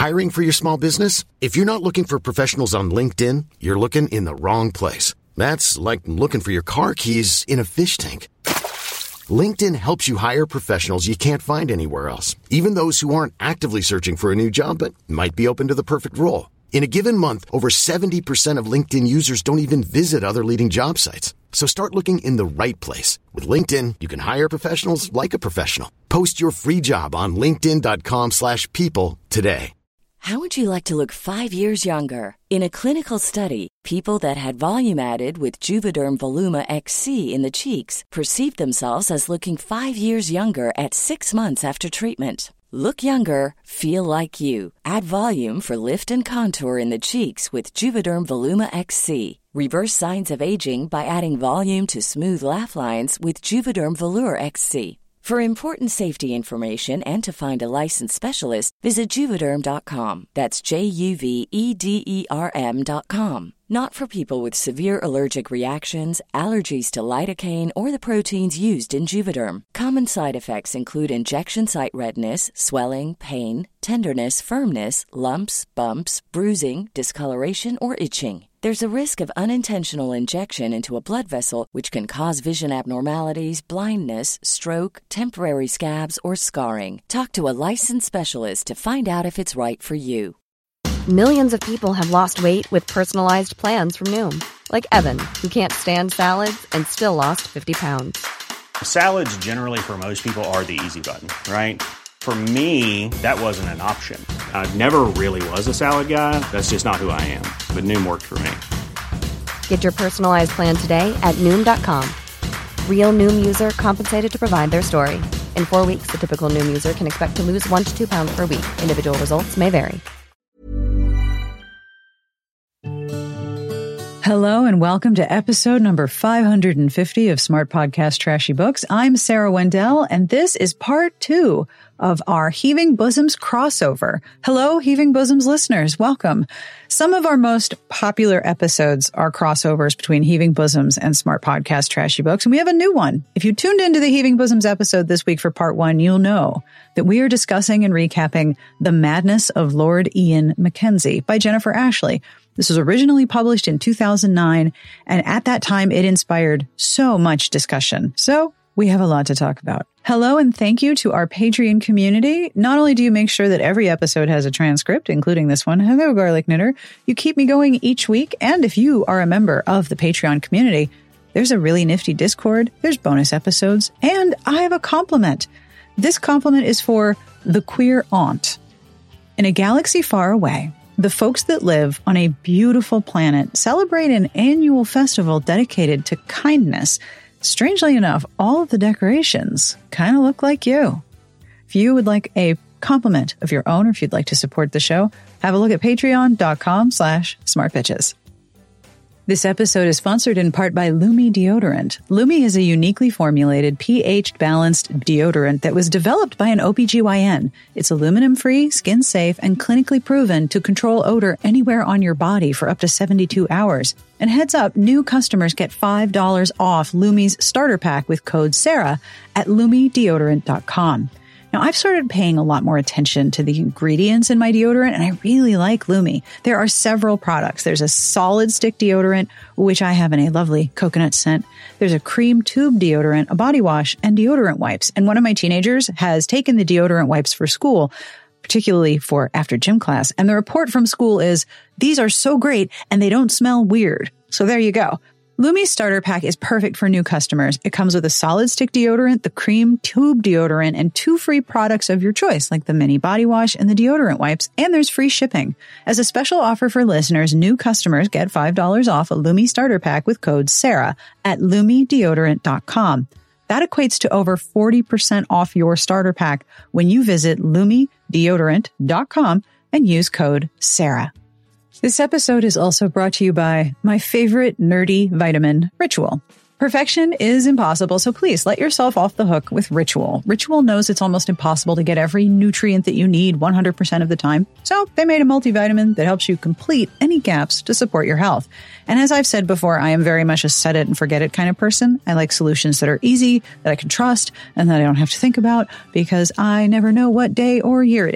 Hiring for your small business? If you're not looking for professionals on LinkedIn, you're looking in the wrong place. That's like looking for your car keys in a fish tank. LinkedIn helps you hire professionals you can't find anywhere else, even those who aren't actively searching for a new job but might be open to the perfect role. In a given month, over 70% of LinkedIn users don't even visit other leading job sites. So start looking in the right place. With LinkedIn, you can hire professionals like a professional. Post your free job on linkedin.com/people today. How would you like to look 5 years younger? In a clinical study, people that had volume added with Juvederm Voluma XC in the cheeks perceived themselves as looking 5 years younger at 6 months after treatment. Look younger, feel like you. Add volume for lift and contour in the cheeks with Juvederm Voluma XC. Reverse signs of aging by adding volume to smooth laugh lines with Juvederm Volure XC. For important safety information and to find a licensed specialist, visit Juvederm.com. That's JUVEDERM.com. Not for people with severe allergic reactions, allergies to lidocaine, or the proteins used in Juvederm. Common side effects include injection site redness, swelling, pain, tenderness, firmness, lumps, bumps, bruising, discoloration, or itching. There's a risk of unintentional injection into a blood vessel, which can cause vision abnormalities, blindness, stroke, temporary scabs, or scarring. Talk to a licensed specialist to find out if it's right for you. Millions of people have lost weight with personalized plans from Noom. Like Evan, who can't stand salads and still lost 50 pounds. Salads generally for most people are the easy button, right? For me, that wasn't an option. I never really was a salad guy. That's just not who I am. But Noom worked for me. Get your personalized plan today at Noom.com. Real Noom user compensated to provide their story. In 4 weeks, the typical Noom user can expect to lose 1 to 2 pounds per week. Individual results may vary. Hello and welcome to episode number 550 of Smart Podcast Trashy Books. I'm Sarah Wendell, and this is part 2 of our Heaving Bosoms crossover. Hello, Heaving Bosoms listeners. Welcome. Some of our most popular episodes are crossovers between Heaving Bosoms and Smart Podcast Trashy Books, and we have a new one. If you tuned into the Heaving Bosoms episode this week for part 1, you'll know that we are discussing and recapping The Madness of Lord Ian Mackenzie by Jennifer Ashley. This was originally published in 2009, and at that time, it inspired so much discussion. So we have a lot to talk about. Hello, and thank you to our Patreon community. Not only do you make sure that every episode has a transcript, including this one, hello, Garlic Knitter, you keep me going each week. And if you are a member of the Patreon community, there's a really nifty Discord, there's bonus episodes, and I have a compliment. This compliment is for the queer aunt. In a galaxy far away, the folks that live on a beautiful planet celebrate an annual festival dedicated to kindness. Strangely enough, all of the decorations kind of look like you. If you would like a compliment of your own, or if you'd like to support the show, have a look at patreon.com/smartbitches. This episode is sponsored in part by Lume Deodorant. Lume is a uniquely formulated pH-balanced deodorant that was developed by an OBGYN. It's aluminum-free, skin-safe, and clinically proven to control odor anywhere on your body for up to 72 hours. And heads up, new customers get $5 off Lume's starter pack with code SARAH at lumedeodorant.com. Now, I've started paying a lot more attention to the ingredients in my deodorant, and I really like Lume. There are several products. There's a solid stick deodorant, which I have in a lovely coconut scent. There's a cream tube deodorant, a body wash, and deodorant wipes. And one of my teenagers has taken the deodorant wipes for school, particularly for after gym class. And the report from school is, these are so great and they don't smell weird. So there you go. Lume's starter pack is perfect for new customers. It comes with a solid stick deodorant, the cream tube deodorant, and 2 free products of your choice, like the mini body wash and the deodorant wipes, and there's free shipping. As a special offer for listeners, new customers get $5 off a Lume starter pack with code SARAH at lumedeodorant.com. That equates to over 40% off your starter pack when you visit lumedeodorant.com and use code SARAH. This episode is also brought to you by my favorite nerdy vitamin, Ritual. Perfection is impossible, so please let yourself off the hook with Ritual. Ritual knows it's almost impossible to get every nutrient that you need 100% of the time, so they made a multivitamin that helps you complete any gaps to support your health. And as I've said before, I am very much a set it and forget it kind of person. I like solutions that are easy, that I can trust, and that I don't have to think about, because I never know what day or year it is.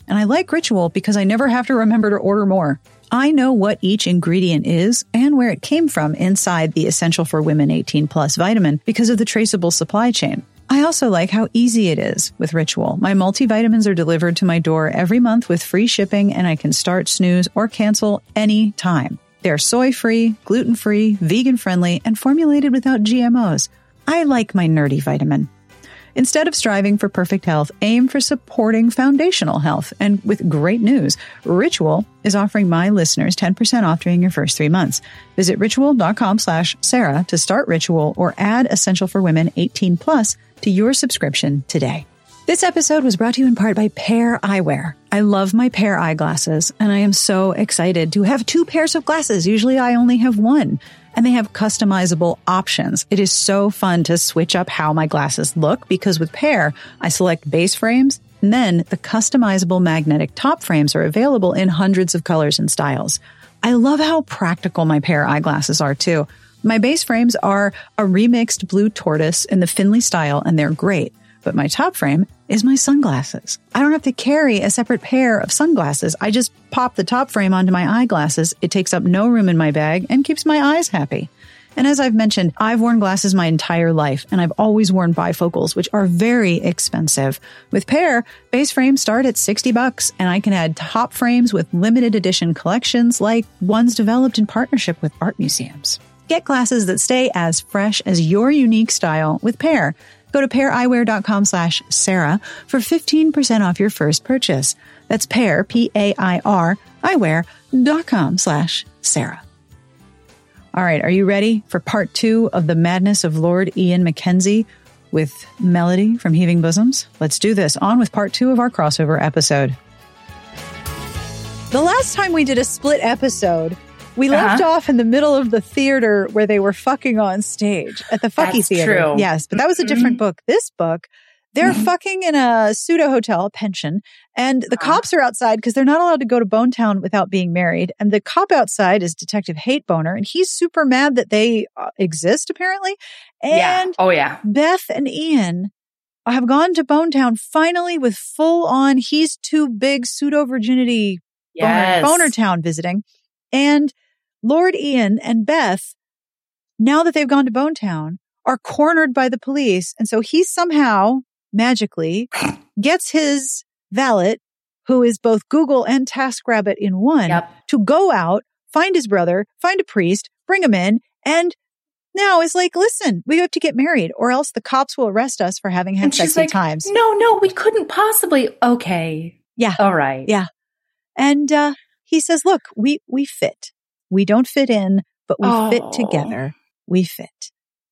And I like Ritual because I never have to remember to order more. I know what each ingredient is and where it came from inside the Essential for Women 18 Plus vitamin because of the traceable supply chain. I also like how easy it is with Ritual. My multivitamins are delivered to my door every month with free shipping, and I can start, snooze, or cancel any time. They're soy-free, gluten-free, vegan-friendly, and formulated without GMOs. I like my nerdy vitamin. Instead of striving for perfect health, aim for supporting foundational health. And with great news, Ritual is offering my listeners 10% off during your first 3 months. Visit ritual.com/Sarah to start Ritual or add Essential for Women 18 Plus to your subscription today. This episode was brought to you in part by Pair Eyewear. I love my Pair eyeglasses, and I am so excited to have 2 pairs of glasses. Usually I only have 1. And they have customizable options. It is so fun to switch up how my glasses look because with Pair, I select base frames, and then the customizable magnetic top frames are available in hundreds of colors and styles. I love how practical my Pair eyeglasses are too. My base frames are a remixed blue tortoise in the Finley style, and they're great. But my top frame is my sunglasses. I don't have to carry a separate pair of sunglasses. I just pop the top frame onto my eyeglasses. It takes up no room in my bag and keeps my eyes happy. And as I've mentioned, I've worn glasses my entire life, and I've always worn bifocals, which are very expensive. With Pair, base frames start at $60, and I can add top frames with limited edition collections like ones developed in partnership with art museums. Get glasses that stay as fresh as your unique style with Pair. Go to paireyewear.com/Sarah for 15% off your first purchase. That's Pair, P-A-I-R, eyewear.com/Sarah. All right, are you ready for part 2 of the madness of Lord Ian Mackenzie with Melody from Heaving Bosoms? Let's do this. On with part 2 of our crossover episode. The last time we did a split episode, we left off in the middle of the theater where they were fucking on stage at the Fucky Theater. True. Yes, but that was a different book. This book, they're fucking in a pseudo hotel, pension, and the cops are outside because they're not allowed to go to Bonetown without being married. And the cop outside is Detective Hateboner, and he's super mad that they exist, apparently. And Beth and Ian have gone to Bonetown finally with full on, he's too big pseudo virginity Boner Town visiting. And Lord Ian and Beth, now that they've gone to Bonetown, are cornered by the police. And so he somehow magically gets his valet, who is both Google and TaskRabbit in one, to go out, find his brother, find a priest, bring him in, and now is like, listen, we have to get married or else the cops will arrest us for having had sexy times. No, we couldn't possibly. Okay. Yeah. All right. Yeah. And he says, look, we fit. We don't fit in, but we fit together. We fit.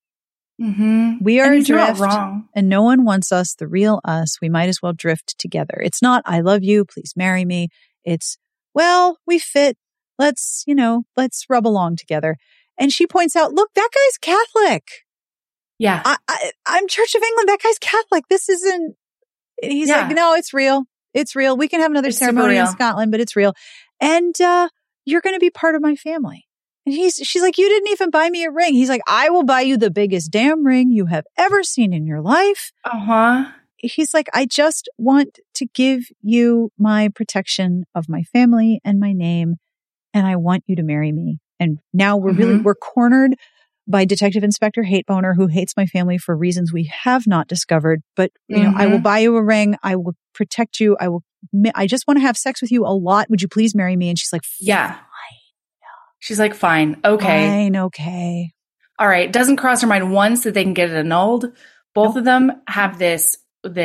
Mm-hmm. We are adrift, wrong. And no one wants us, the real us. We might as well drift together. It's not, I love you, please marry me. It's, well, we fit. Let's rub along together. And she points out, look, that guy's Catholic. Yeah. I'm Church of England. That guy's Catholic. This isn't, he's like, no, it's real. It's real. We can have another ceremony in Scotland, but it's real. And, you're going to be part of my family. And she's like, you didn't even buy me a ring. He's like, I will buy you the biggest damn ring you have ever seen in your life. He's like, I just want to give you my protection of my family and my name. And I want you to marry me. And now we're cornered by Detective Inspector Hateboner, who hates my family for reasons we have not discovered. But, I will buy you a ring. I will protect you. I just want to have sex with you a lot. Would you please marry me? And she's like, fine. She's like, fine. Okay. Fine. Okay. All right. Doesn't cross her mind once that they can get it annulled. Both of them have this,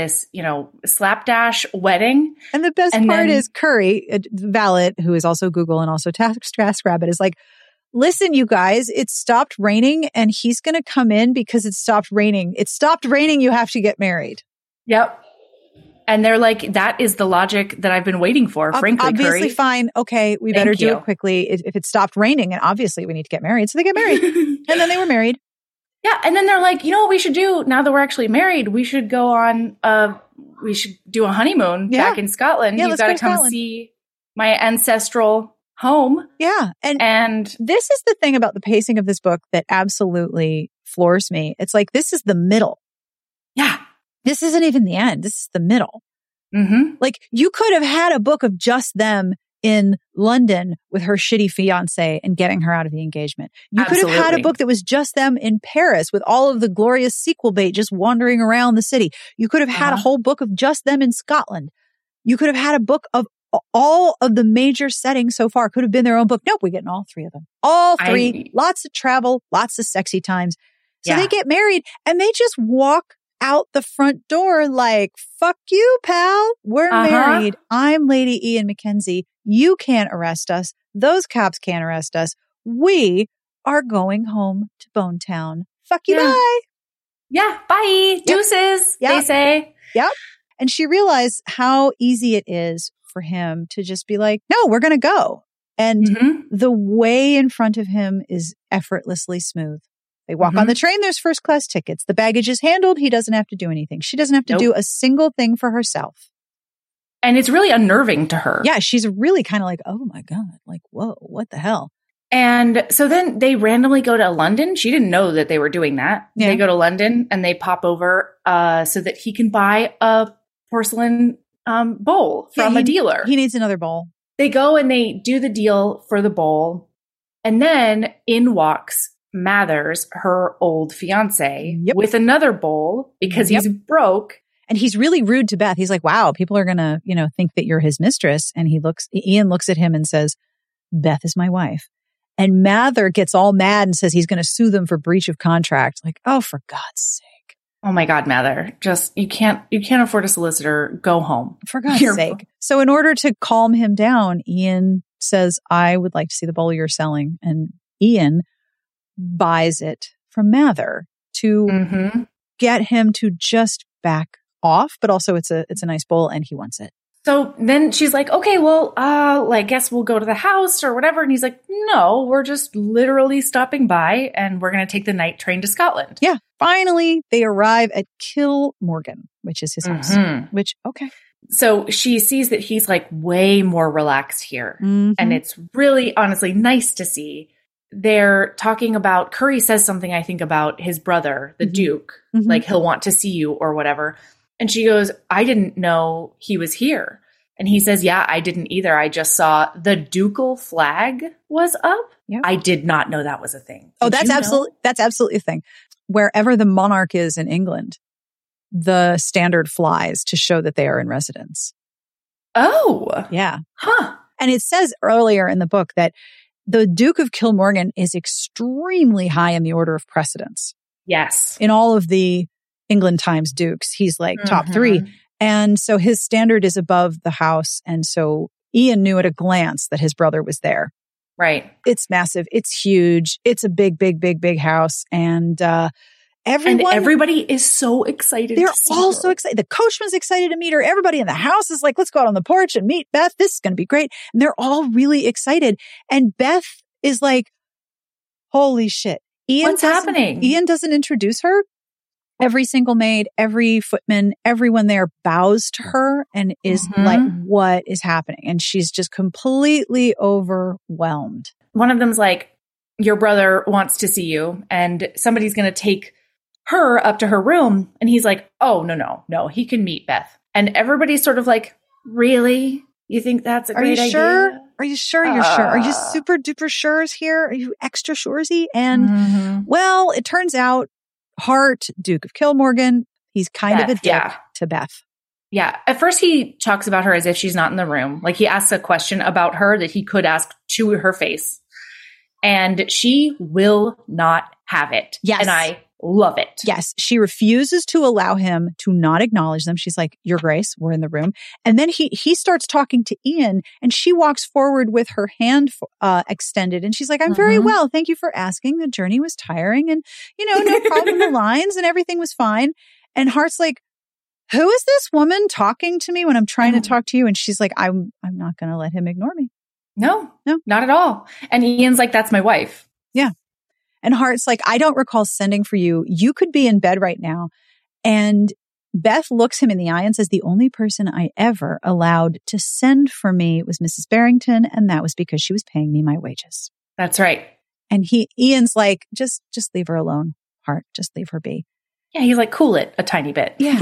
slapdash wedding. And the best part is Curry, valet, who is also Google and also TaskRabbit, is like, listen, you guys, it stopped raining and he's going to come in because it stopped raining. It stopped raining. You have to get married. Yep. And they're like, that is the logic that I've been waiting for, frankly, obviously, Curry. fine. Okay, we better do it quickly. If it stopped raining, and obviously we need to get married. So they get married. And then they were married. Yeah. And then they're like, you know what we should do now that we're actually married? We should go on, we should do a honeymoon back in Scotland. You've got to come see my ancestral home. Yeah. And this is the thing about the pacing of this book that absolutely floors me. It's like, this is the middle. Yeah. This isn't even the end. This is the middle. Mm-hmm. Like, you could have had a book of just them in London with her shitty fiance and getting her out of the engagement. You could have had a book that was just them in Paris with all of the glorious sequel bait just wandering around the city. You could have had a whole book of just them in Scotland. You could have had a book of all of the major settings so far. Could have been their own book. Nope, we're getting all three of them. All three. Lots of travel, lots of sexy times. So they get married and they just walk out the front door like, fuck you, pal. We're married. I'm Lady Ian Mackenzie. You can't arrest us. Those cops can't arrest us. We are going home to Bonetown. Fuck you, bye. Yeah, bye. Deuces, they say. Yep. And she realized how easy it is for him to just be like, no, we're going to go. And the way in front of him is effortlessly smooth. They walk on the train. There's first class tickets. The baggage is handled. He doesn't have to do anything. She doesn't have to do a single thing for herself. And it's really unnerving to her. Yeah. She's really kind of like, oh my God, like, whoa, what the hell? And so then they randomly go to London. She didn't know that they were doing that. Yeah. They go to London and they pop over so that he can buy a porcelain bowl from a dealer. He needs another bowl. They go and they do the deal for the bowl. And then in walks Mathers, her old fiance, with another bowl because he's broke. And he's really rude to Beth. He's like, wow, people are going to, think that you're his mistress. And Ian looks at him and says, Beth is my wife. And Mather gets all mad and says he's going to sue them for breach of contract. Like, oh, for God's sake. Oh my God, Mather. Just, you can't afford a solicitor. Go home. For God's sake. So in order to calm him down, Ian says, I would like to see the bowl you're selling. And Ian buys it from Mather to get him to just back off. But also it's a nice bowl and he wants it. So then she's like, okay, well, I guess we'll go to the house or whatever. And he's like, no, we're just literally stopping by and we're going to take the night train to Scotland. Yeah. Finally, they arrive at Kilmorgan, which is his house, which, okay. So she sees that he's like way more relaxed here. And it's really, honestly, nice to see. They're talking about, Curry says something, I think, about his brother, the Duke, like he'll want to see you or whatever. And she goes, I didn't know he was here. And he says, yeah, I didn't either. I just saw the ducal flag was up. Yep. I did not know that was a thing. That's absolutely a thing. Wherever the monarch is in England, the standard flies to show that they are in residence. Oh. Yeah. Huh. And it says earlier in the book that the Duke of Kilmorgan is extremely high in the order of precedence. Yes. In all of the England Times Dukes, he's like top 3. And so his standard is above the house. And so Ian knew at a glance that his brother was there. Right. It's massive. It's huge. It's a big, big, big, big house. And everybody is so excited. They're all so excited. The coachman's excited to meet her. Everybody in the house is like, let's go out on the porch and meet Beth. This is going to be great. And they're all really excited. And Beth is like, holy shit. What's happening? Ian doesn't introduce her. Every single maid, every footman, everyone there bows to her and is like, what is happening? And she's just completely overwhelmed. One of them's like, your brother wants to see you and somebody's going to take her up to her room. And he's like, oh, no, he can meet Beth. And everybody's sort of like, really? You think that's a great idea? Sure? Are you sure you're sure? Are you super duper sures here? Are you extra suresy? And well, it turns out Hart, Duke of Kilmorgan, he's kind of a dick to Beth. Yeah. At first he talks about her as if she's not in the room. Like he asks a question about her that he could ask to her face. And she will not have it. Yes. And I love it. Yes. She refuses to allow him to not acknowledge them. She's like, Your Grace, we're in the room. And then he starts talking to Ian and she walks forward with her hand extended. And she's like, I'm very well. Thank you for asking. The journey was tiring and, no problem. The lines and everything was fine. And Hart's like, who is this woman talking to me when I'm trying to talk to you? And she's like, I'm not going to let him ignore me. No, not at all. And Ian's like, that's my wife. Yeah. And Hart's like, I don't recall sending for you. You could be in bed right now. And Beth looks him in the eye and says, the only person I ever allowed to send for me was Mrs. Barrington. And that was because she was paying me my wages. That's right. And Ian's like, just leave her alone, Hart. Just leave her be. Yeah. He's like, cool it a tiny bit. Yeah.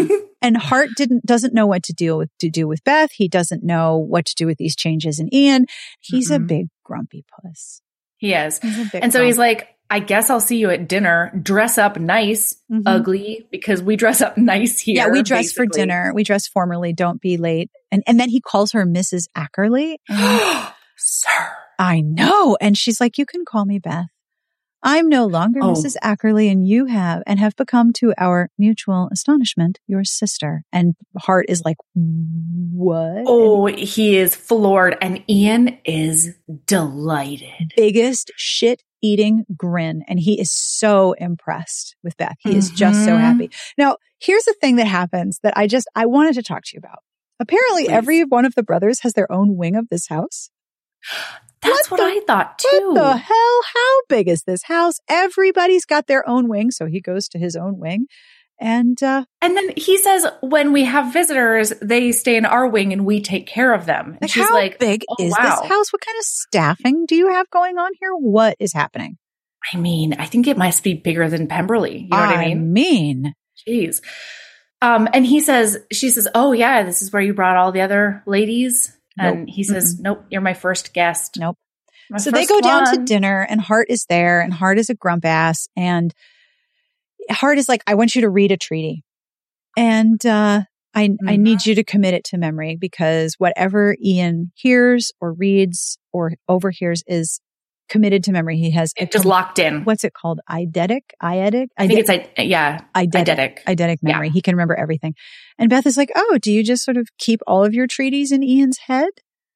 And Hart doesn't know what to do with Beth. He doesn't know what to do with these changes in Ian. He's a big grumpy puss. He is. And so he's like, I guess I'll see you at dinner. Dress up nice, ugly, because we dress up nice here. Yeah, we dress for dinner. We dress formally. Don't be late. And then he calls her Mrs. Ackerley. Sir. I know. And she's like, you can call me Beth. I'm no longer Mrs. Ackerley, and you have become, to our mutual astonishment, your sister. And Hart is like, what? Oh, he is floored. And Ian is delighted. Biggest shit-eating grin. And he is so impressed with Beth. He is just so happy. Now, here's the thing that happens that I wanted to talk to you about. Apparently, every one of the brothers has their own wing of this house. That's what I thought too. What the hell? How big is this house? Everybody's got their own wing. So he goes to his own wing. And then he says, when we have visitors, they stay in our wing and we take care of them. And she's how like, big is this house? What kind of staffing do you have going on here? What is happening? I mean, I think it must be bigger than Pemberley. You know what I mean? Jeez. And she says, oh yeah, this is where you brought all the other ladies. And he says, nope, you're my first guest. Nope. So they go down to dinner and Hart is there and Hart is a grump ass. And Hart is like, I want you to read a treaty. And I need you to commit it to memory because whatever Ian hears or reads or overhears is committed to memory. He has just locked in. What's it called? Eidetic? I think it's eidetic memory. Yeah. He can remember everything. And Beth is like, oh, do you just sort of keep all of your treaties in Ian's head?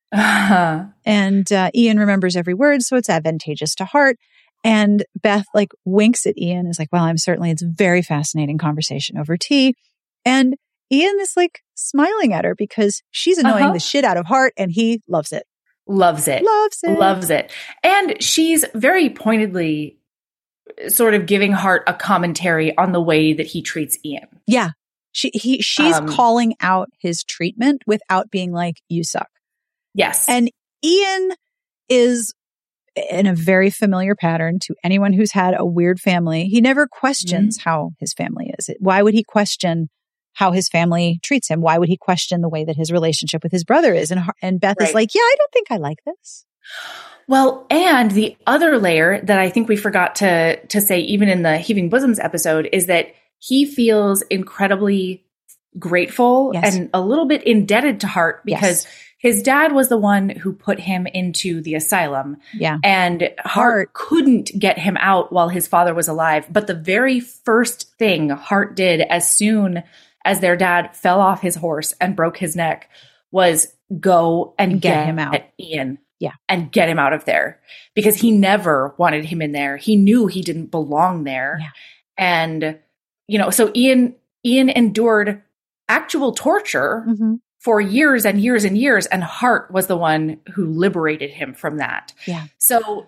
And Ian remembers every word, so it's advantageous to Hart. And Beth like winks at Ian, is like, well, it's a very fascinating conversation over tea. And Ian is like smiling at her because she's annoying the shit out of Hart and he loves it. Loves it. And she's very pointedly sort of giving Hart a commentary on the way that he treats Ian. Yeah. She's calling out his treatment without being like, you suck. Yes. And Ian is in a very familiar pattern to anyone who's had a weird family. He never questions how his family is. Why would he question how his family treats him? Why would he question the way that his relationship with his brother is? And Beth is like, yeah, I don't think I like this. Well, and the other layer that I think we forgot to say, even in the Heaving Bosoms episode, is that he feels incredibly grateful and a little bit indebted to Hart because his dad was the one who put him into the asylum. Yeah. And Hart couldn't get him out while his father was alive. But the very first thing Hart did as soon as their dad fell off his horse and broke his neck was go and get him out. Ian. Yeah. And get him out of there because he never wanted him in there. He knew he didn't belong there. Yeah. And, so Ian endured actual torture for years and years and years. And Hart was the one who liberated him from that. Yeah. So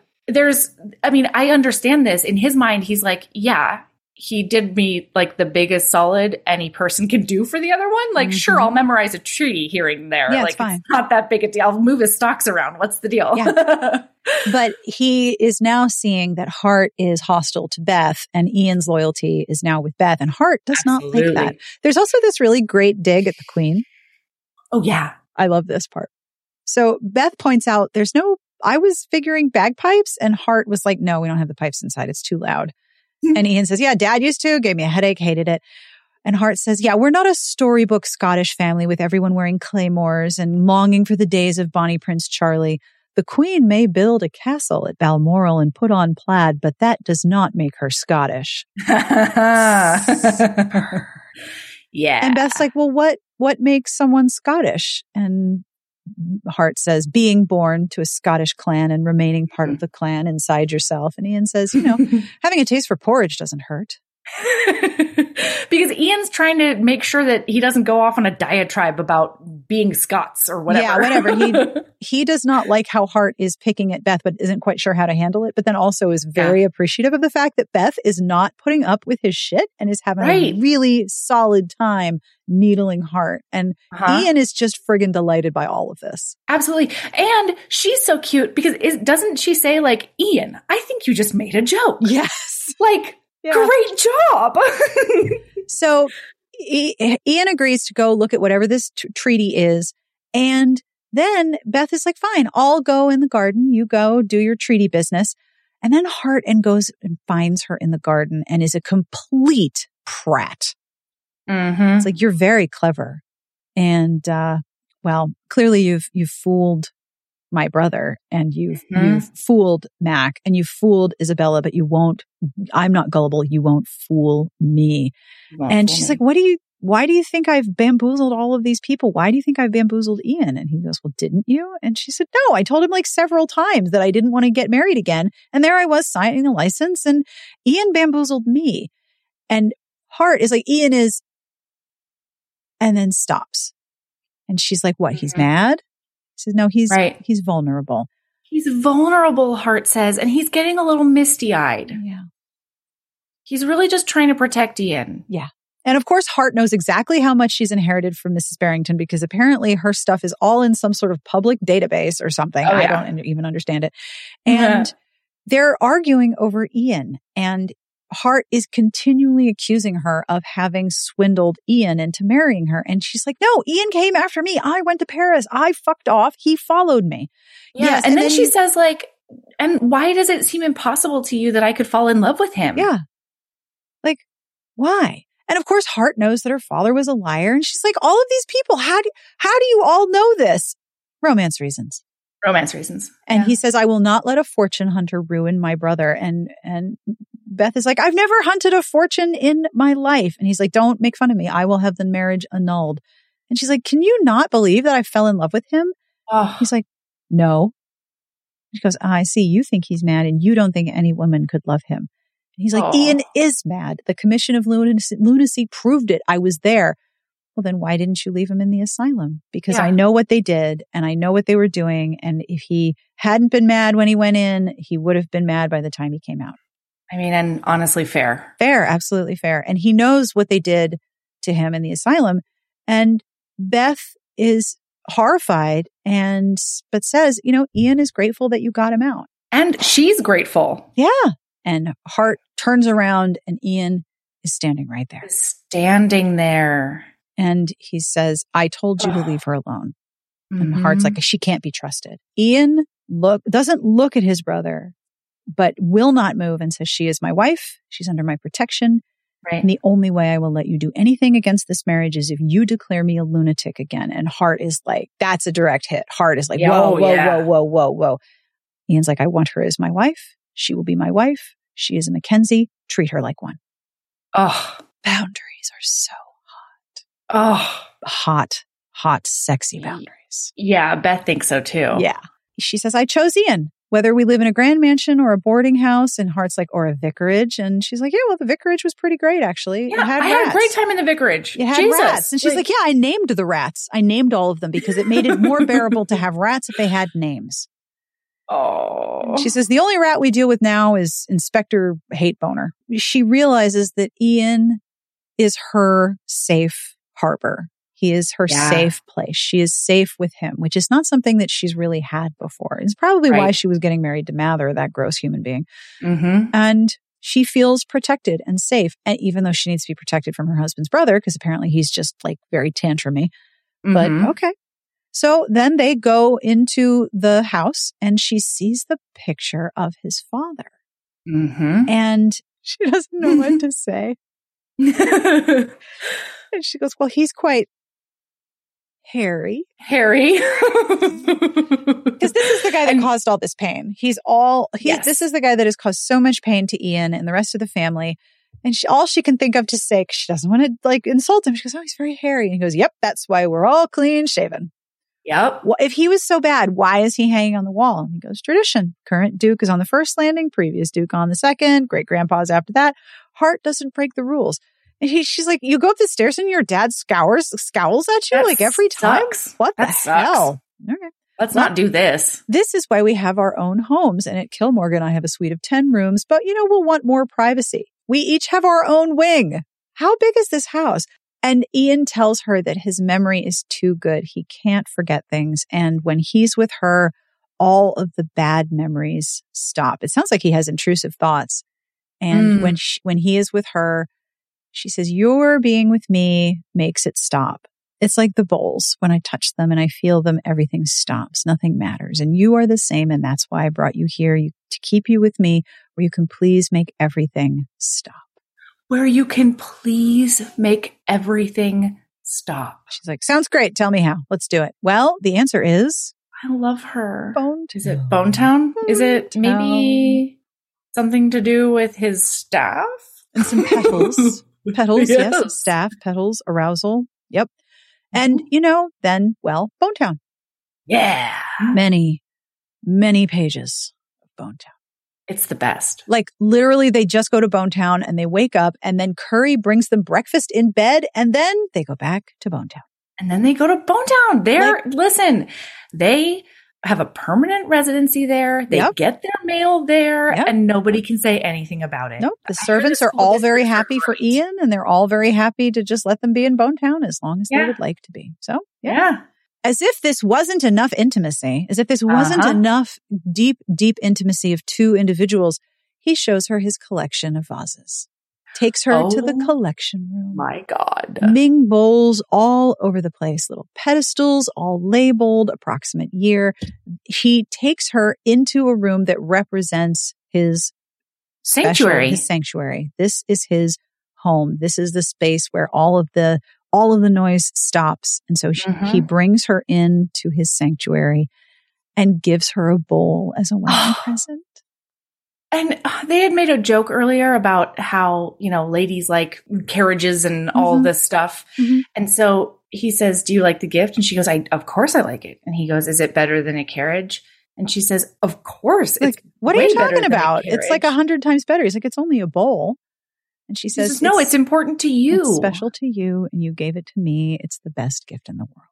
I understand this. In his mind, he's like, yeah, he did me like the biggest solid any person can do for the other one. Like, sure, I'll memorize a treaty here and there. Yeah, like, it's not that big a deal. I'll move his stocks around. What's the deal? Yeah. But he is now seeing that Hart is hostile to Beth and Ian's loyalty is now with Beth. And Hart does not like that. There's also this really great dig at the Queen. Oh, yeah. I love this part. So Beth points out I was figuring bagpipes and Hart was like, no, we don't have the pipes inside. It's too loud. And Ian says, yeah, Dad used to, gave me a headache, hated it. And Hart says, yeah, we're not a storybook Scottish family with everyone wearing claymores and longing for the days of Bonnie Prince Charlie. The Queen may build a castle at Balmoral and put on plaid, but that does not make her Scottish. Yeah. And Beth's like, well, what makes someone Scottish? And Hart says, being born to a Scottish clan and remaining part of the clan inside yourself. And Ian says, having a taste for porridge doesn't hurt. Because Ian's trying to make sure that he doesn't go off on a diatribe about being Scots or whatever. Yeah, whatever. He does not like how Hart is picking at Beth, but isn't quite sure how to handle it. But then also is very appreciative of the fact that Beth is not putting up with his shit and is having a really solid time needling Hart. And Ian is just friggin' delighted by all of this. Absolutely. And she's so cute because doesn't she say like, Ian, I think you just made a joke. Yes. Like, great job. So Ian agrees to go look at whatever this treaty is. And then Beth is like, fine, I'll go in the garden. You go do your treaty business. And then Hart goes and finds her in the garden and is a complete prat. Mm-hmm. It's like, you're very clever. And, well, clearly you've fooled my brother and you've fooled Mac and you've fooled Isabella, but I'm not gullible. You won't fool me. And she's like, why do you think I've bamboozled all of these people? Why do you think I've bamboozled Ian? And he goes, well, didn't you? And she said, no, I told him like several times that I didn't want to get married again. And there I was signing the license and Ian bamboozled me. And Hart is like, Ian is, and then stops. And she's like, what? He's mad? He says, no, he's vulnerable. He's vulnerable, Hart says, and he's getting a little misty-eyed. Yeah. He's really just trying to protect Ian. Yeah. And of course, Hart knows exactly how much she's inherited from Mrs. Barrington because apparently her stuff is all in some sort of public database or something. I don't even understand it. And they're arguing over Ian. And Hart is continually accusing her of having swindled Ian into marrying her. And she's like, no, Ian came after me. I went to Paris. I fucked off. He followed me. Yeah. Yes, and then she says like, and why does it seem impossible to you that I could fall in love with him? Yeah. Like, why? And of course, Hart knows that her father was a liar. And she's like, all of these people, how do you all know this? Romance reasons. And he says, I will not let a fortune hunter ruin my brother. And Beth is like, I've never hunted a fortune in my life. And he's like, don't make fun of me. I will have the marriage annulled. And she's like, can you not believe that I fell in love with him? Oh. He's like, no. She goes, I see. You think he's mad and you don't think any woman could love him. And he's like, Ian is mad. The Commission of Lunacy proved it. I was there. Well, then why didn't you leave him in the asylum? Because I know what they did and I know what they were doing. And if he hadn't been mad when he went in, he would have been mad by the time he came out. I mean, and honestly, fair. Fair, absolutely fair. And he knows what they did to him in the asylum. And Beth is horrified but says, Ian is grateful that you got him out. And she's grateful. Yeah. And Hart turns around and Ian is standing right there. Standing there. And he says, I told you to leave her alone. And Hart's like, she can't be trusted. Ian doesn't look at his brother, but will not move and says, she is my wife. She's under my protection. Right. And the only way I will let you do anything against this marriage is if you declare me a lunatic again. And Hart is like, that's a direct hit. Hart is like, whoa. Ian's like, I want her as my wife. She will be my wife. She is a Mackenzie. Treat her like one. Oh, boundaries are so hot. Oh, hot, sexy boundaries. Yeah, Beth thinks so too. Yeah. She says, I chose Ian, whether we live in a grand mansion or a boarding house. And Hart's like, or a vicarage. And she's like, yeah, well, the vicarage was pretty great, actually. Yeah, I had a great time in the vicarage. It had rats. And she's like, yeah, I named the rats. I named all of them because it made it more bearable to have rats if they had names. Oh. She says, the only rat we deal with now is Inspector Hate Boner. She realizes that Ian is her safe harbor. He is her safe place. She is safe with him, which is not something that she's really had before. It's probably why she was getting married to Mather, that gross human being. Mm-hmm. And she feels protected and safe, and even though she needs to be protected from her husband's brother, because apparently he's just like very tantrumy. Mm-hmm. But okay. So then they go into the house and she sees the picture of his father. Mm-hmm. And she doesn't know what to say. And she goes, well, he's quite hairy. Hairy. Because this is the guy that caused all this pain. This is the guy that has caused so much pain to Ian and the rest of the family. And all she can think of to say, because she doesn't want to like insult him, she goes, oh, he's very hairy. And he goes, yep, that's why we're all clean shaven. Yep. Well, if he was so bad, why is he hanging on the wall? And he goes, tradition. Current Duke is on the first landing, previous Duke on the second, great grandpa's after that. Hart doesn't break the rules. And she's like, you go up the stairs and your dad scowls at you like every time? What the hell? Okay. Let's not do this. This is why we have our own homes. And at Kilmorgan, I have a suite of 10 rooms, but we'll want more privacy. We each have our own wing. How big is this house? And Ian tells her that his memory is too good. He can't forget things. And when he's with her, all of the bad memories stop. It sounds like he has intrusive thoughts. And when he is with her, She says, your being with me makes it stop. It's like the bowls. When I touch them and I feel them, everything stops. Nothing matters. And you are the same. And that's why I brought you here to keep you with me, where you can please make everything stop. Where you can please make everything stop. She's like, sounds great. Tell me how. Let's do it. Well, the answer is... I love her. Bonetown. Is it Bonetown? Is it maybe something to do with his staff? And some petals. Petals, yes. Staff, petals, arousal. Yep. And, then, Bonetown. Yeah. Many, many pages of Bonetown. It's the best. Like literally they just go to Bonetown and they wake up and then Curry brings them breakfast in bed and then they go back to Bonetown. And then they go to Bonetown. Listen, they have a permanent residency there. They get their mail there and nobody can say anything about it. Nope. The servants are all very happy for Ian and they're all very happy to just let them be in Bonetown as long as they would like to be. So, yeah. As if this wasn't enough intimacy, as if this wasn't enough deep, deep intimacy of two individuals, he shows her his collection of vases. Takes her to the collection room. My God. Ming bowls all over the place, little pedestals, all labeled, approximate year. He takes her into a room that represents his sanctuary. His sanctuary. This is his home. This is the space where all of the noise stops. And so he brings her into his sanctuary and gives her a bowl as a wedding present. And they had made a joke earlier about how, ladies like carriages and all this stuff. And so he says, do you like the gift? And she goes, of course I like it. And he goes, is it better than a carriage? And she says, of course. Like, what are you talking about? It's like 100 times better. He's like, it's only a bowl. And she says, no, it's important to you. It's special to you. And you gave it to me. It's the best gift in the world.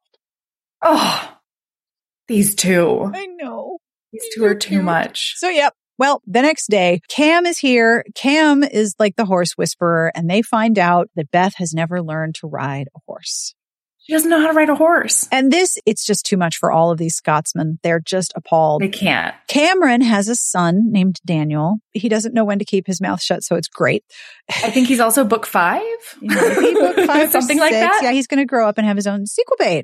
Oh, these two. I know. These two are too much. So, yep. Well, the next day, Cam is here. Cam is like the horse whisperer, and they find out that Beth has never learned to ride a horse. She doesn't know how to ride a horse. And it's just too much for all of these Scotsmen. They're just appalled. They can't. Cameron has a son named Daniel. He doesn't know when to keep his mouth shut, so it's great. I think he's also book 5. Maybe book 5 something like that. Yeah, he's going to grow up and have his own sequel bait.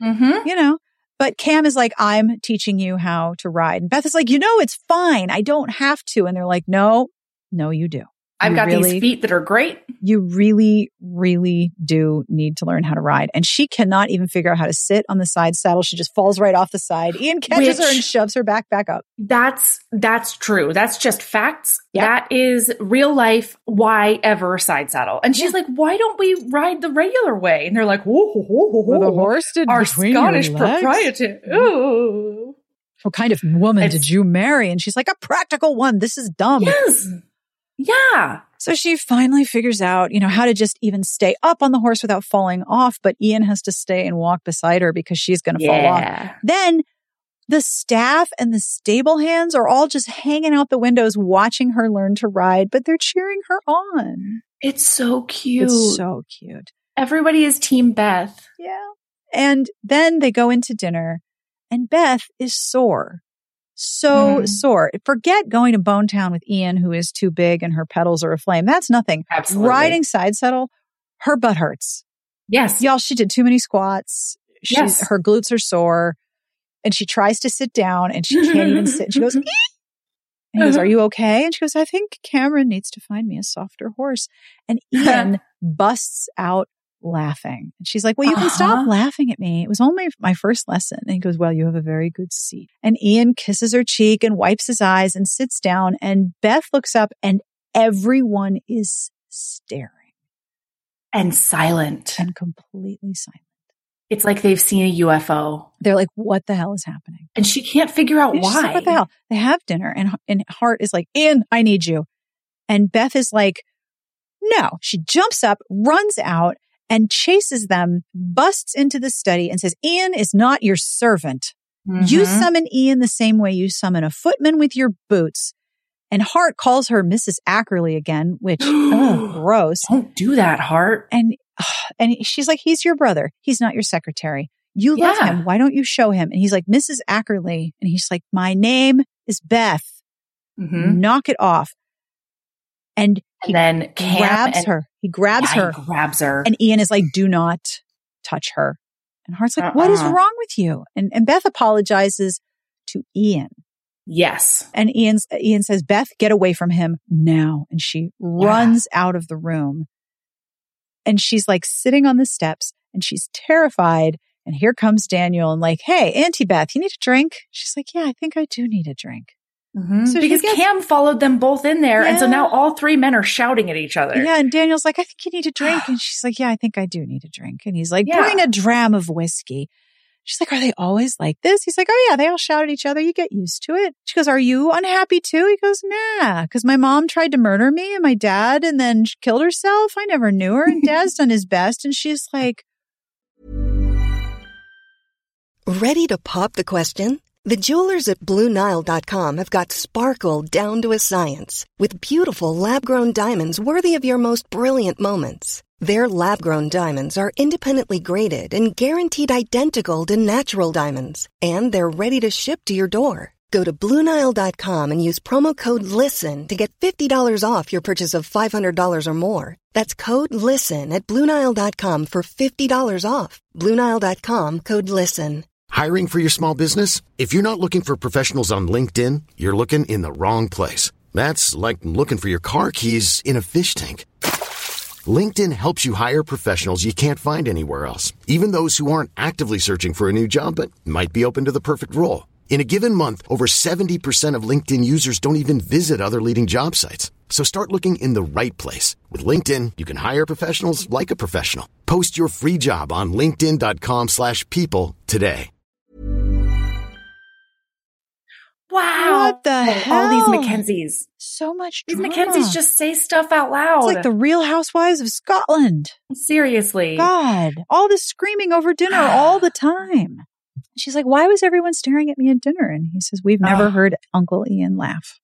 But Cam is like, I'm teaching you how to ride. And Beth is like, it's fine. I don't have to. And they're like, no, you do. I've got these feet that are great. You really, really do need to learn how to ride. And she cannot even figure out how to sit on the side saddle. She just falls right off the side. Ian catches her and shoves her back up. That's true. That's just facts. Yep. That is real life. Why ever side saddle? And she's like, why don't we ride the regular way? And they're like, whoa. The horse did our Scottish proprietor. Ooh. What kind of woman did you marry? And she's like, a practical one. This is dumb. Yes. Yeah. So she finally figures out, how to just even stay up on the horse without falling off. But Ian has to stay and walk beside her because she's going to fall off. Then the staff and the stable hands are all just hanging out the windows watching her learn to ride, but they're cheering her on. It's so cute. It's so cute. Everybody is Team Beth. Yeah. And then they go into dinner and Beth is sore. So sore. Forget going to Bonetown with Ian, who is too big and her pedals are aflame. That's nothing. Absolutely. Riding side saddle, her butt hurts. Yes. Y'all, she did too many squats. Her glutes are sore. And she tries to sit down and she can't even sit. She goes, and he goes, are you okay? And she goes, I think Cameron needs to find me a softer horse. And Ian busts out laughing. And she's like, well, you can stop laughing at me. It was only my first lesson. And he goes, well, you have a very good seat. And Ian kisses her cheek and wipes his eyes and sits down. And Beth looks up and everyone is staring. And silent. And completely silent. It's like they've seen a UFO. They're like, what the hell is happening? And she can't figure out why. Like, what the hell? They have dinner and Hart is like, Ian, I need you. And Beth is like, no. She jumps up, runs out, and chases them, busts into the study and says, Ian is not your servant. You summon Ian the same way you summon a footman with your boots. And Hart calls her Mrs. Ackerley again, which, gross. Don't do that, Hart. And she's like, he's your brother. He's not your secretary. You love him. Why don't you show him? And he's like, Mrs. Ackerley. And he's like, my name is Beth. Knock it off. And he then grabs her. He grabs her. He grabs her. And Ian is like, do not touch her. And Hart's like, what is wrong with you? And Beth apologizes to Ian. Yes. And Ian says, Beth, get away from him now. And she runs out of the room. And she's like sitting on the steps and she's terrified. And here comes Daniel and like, hey, Auntie Beth, you need a drink? She's like, yeah, I think I do need a drink. Mm-hmm. So because Cam followed them both in there. Yeah. And so now all three men are shouting at each other. Yeah. And Daniel's like, I think you need a drink. And she's like, yeah, I think I do need a drink. And he's like, bring a dram of whiskey. She's like, are they always like this? He's like, oh yeah, they all shout at each other. You get used to it. She goes, are you unhappy too? He goes, nah, because my mom tried to murder me and my dad and then killed herself. I never knew her and Dad's done his best. And she's like, ready to pop the question? The jewelers at BlueNile.com have got sparkle down to a science with beautiful lab-grown diamonds worthy of your most brilliant moments. Their lab-grown diamonds are independently graded and guaranteed identical to natural diamonds. And they're ready to ship to your door. Go to BlueNile.com and use promo code LISTEN to get $50 off your purchase of $500 or more. That's code LISTEN at BlueNile.com for $50 off. BlueNile.com, code LISTEN. Hiring for your small business? If you're not looking for professionals on LinkedIn, you're looking in the wrong place. That's like looking for your car keys in a fish tank. LinkedIn helps you hire professionals you can't find anywhere else, even those who aren't actively searching for a new job but might be open to the perfect role. In a given month, over 70% of LinkedIn users don't even visit other leading job sites. So start looking in the right place. With LinkedIn, you can hire professionals like a professional. Post your free job on linkedin.com/people today. Wow. What the hell? All these Mackenzies. So much drama. These Mackenzies just say stuff out loud. It's like the Real Housewives of Scotland. Seriously. God. All this screaming over dinner all the time. She's like, why was everyone staring at me at dinner? And he says, we've never heard Uncle Ian laugh.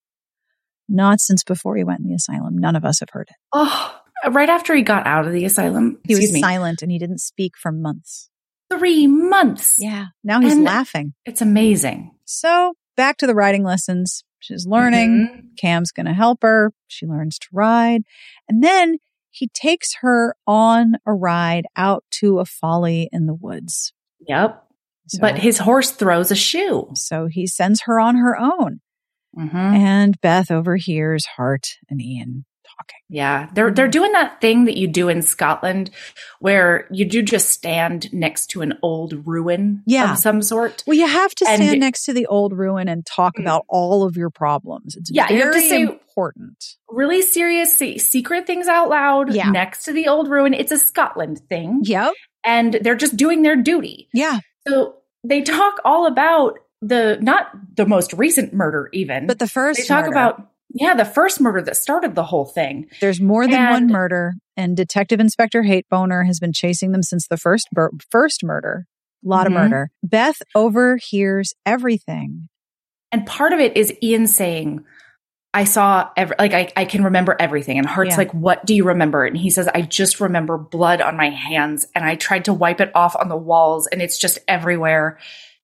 Not since before he went in the asylum. None of us have heard it. Oh, right after he got out of the asylum. He was silent and he didn't speak for months. 3 months. Yeah. Now he's laughing. It's amazing. So back to the riding lessons. She's learning. Mm-hmm. Cam's going to help her. She learns to ride. And then he takes her on a ride out to a folly in the woods. Yep. So, but his horse throws a shoe. So he sends her on her own. Mm-hmm. And Beth overhears Hart and Ian talking. Yeah. They're doing that thing that you do in Scotland where you do just stand next to an old ruin of some sort. Well, you have to stand next to the old ruin and talk about all of your problems. It's very you have to say important. Really serious, secret things out loud next to the old ruin. It's a Scotland thing. Yep. And they're just doing their duty. Yeah. So they talk all about not the most recent murder even. But the first They talk about, the first murder that started the whole thing. There's more than one murder. And Detective Inspector Hateboner has been chasing them since the first murder. A lot of murder. Beth overhears everything. And part of it is Ian saying, I saw, I can remember everything. And Hart's like, what do you remember? And he says, I just remember blood on my hands. And I tried to wipe it off on the walls and it's just everywhere.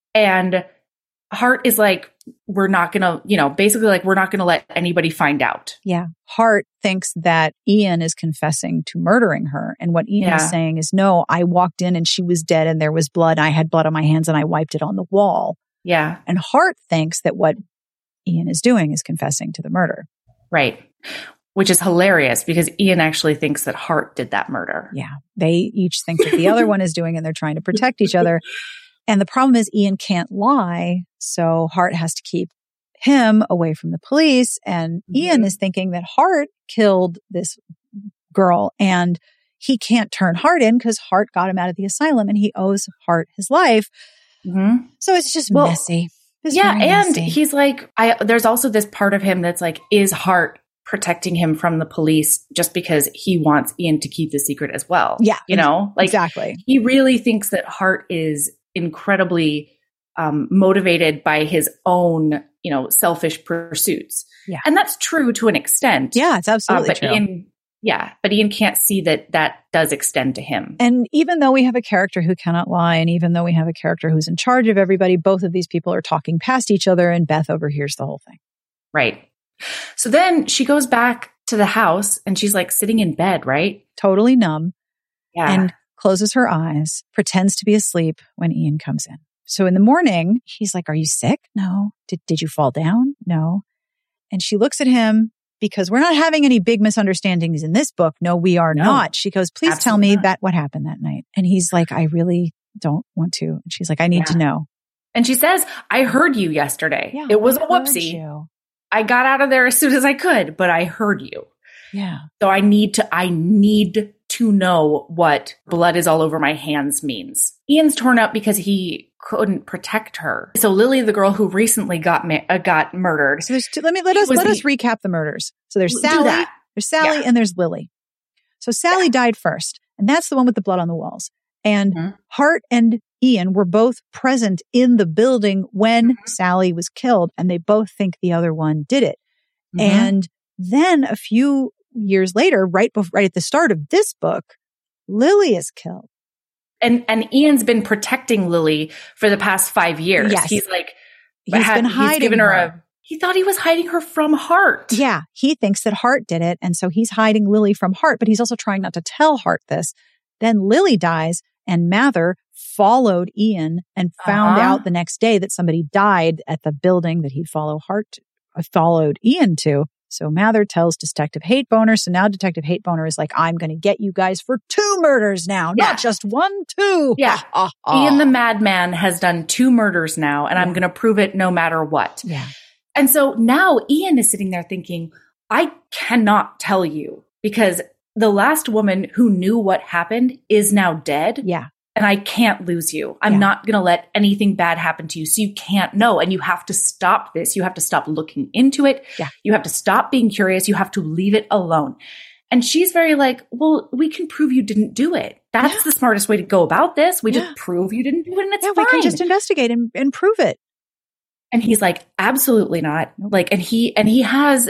And Hart is like, we're not going to, basically like, we're not going to let anybody find out. Yeah. Hart thinks that Ian is confessing to murdering her. And what Ian is saying is, no, I walked in and she was dead and there was blood. I had blood on my hands and I wiped it on the wall. Yeah. And Hart thinks that what Ian is doing is confessing to the murder. Right. Which is hilarious because Ian actually thinks that Hart did that murder. Yeah. They each think that the other one is doing and they're trying to protect each other. And the problem is Ian can't lie. So Hart has to keep him away from the police. And Ian is thinking that Hart killed this girl and he can't turn Hart in because Hart got him out of the asylum and he owes Hart his life. Mm-hmm. So it's just messy. It's messy. He's like, there's also this part of him that's like, is Hart protecting him from the police just because he wants Ian to keep the secret as well? Yeah. Exactly. He really thinks that Hart is incredibly motivated by his own, selfish pursuits. Yeah. And that's true to an extent. Yeah, it's absolutely true. But Ian can't see that does extend to him. And even though we have a character who cannot lie, and even though we have a character who's in charge of everybody, both of these people are talking past each other and Beth overhears the whole thing. Right. So then she goes back to the house and she's like sitting in bed, right? Totally numb. Yeah. And closes her eyes, pretends to be asleep when Ian comes in. So in the morning, he's like, are you sick? No. Did you fall down? No. And she looks at him because we're not having any big misunderstandings in this book. No, we are not. She goes, please tell me what happened that night. And he's like, I really don't want to. And she's like, I need to know. And she says, I heard you yesterday. Yeah, it was a whoopsie. I got out of there as soon as I could, but I heard you. Yeah. So I need to know what blood is all over my hands means. Ian's torn up because he couldn't protect her. So Lily, the girl who recently got murdered. So let us recap the murders. So there's Sally, and there's Lily. So Sally died first, and that's the one with the blood on the walls. And Hart and Ian were both present in the building when Sally was killed, and they both think the other one did it. And then a few years later, right at the start of this book, Lily is killed. And Ian's been protecting Lily for the past 5 years. Yes. He's like, he's been hiding her. He thought he was hiding her from Hart. Yeah. He thinks that Hart did it. And so he's hiding Lily from Hart, but he's also trying not to tell Hart this. Then Lily dies and Mather followed Ian and found out the next day that somebody died at the building that he'd followed Ian to. So Mather tells Detective Hateboner. So now Detective Hateboner is like, I'm going to get you guys for 2 murders now, not just 1, 2. Yeah. Ian the madman has done 2 murders now, and I'm going to prove it no matter what. Yeah. And so now Ian is sitting there thinking, I cannot tell you because the last woman who knew what happened is now dead. Yeah. And I can't lose you. I'm not going to let anything bad happen to you. So you can't know. And you have to stop this. You have to stop looking into it. Yeah. You have to stop being curious. You have to leave it alone. And she's very like, well, we can prove you didn't do it. That's the smartest way to go about this. We just prove you didn't do it and it's fine. We can just investigate and prove it. And he's like, absolutely not. Like, and he has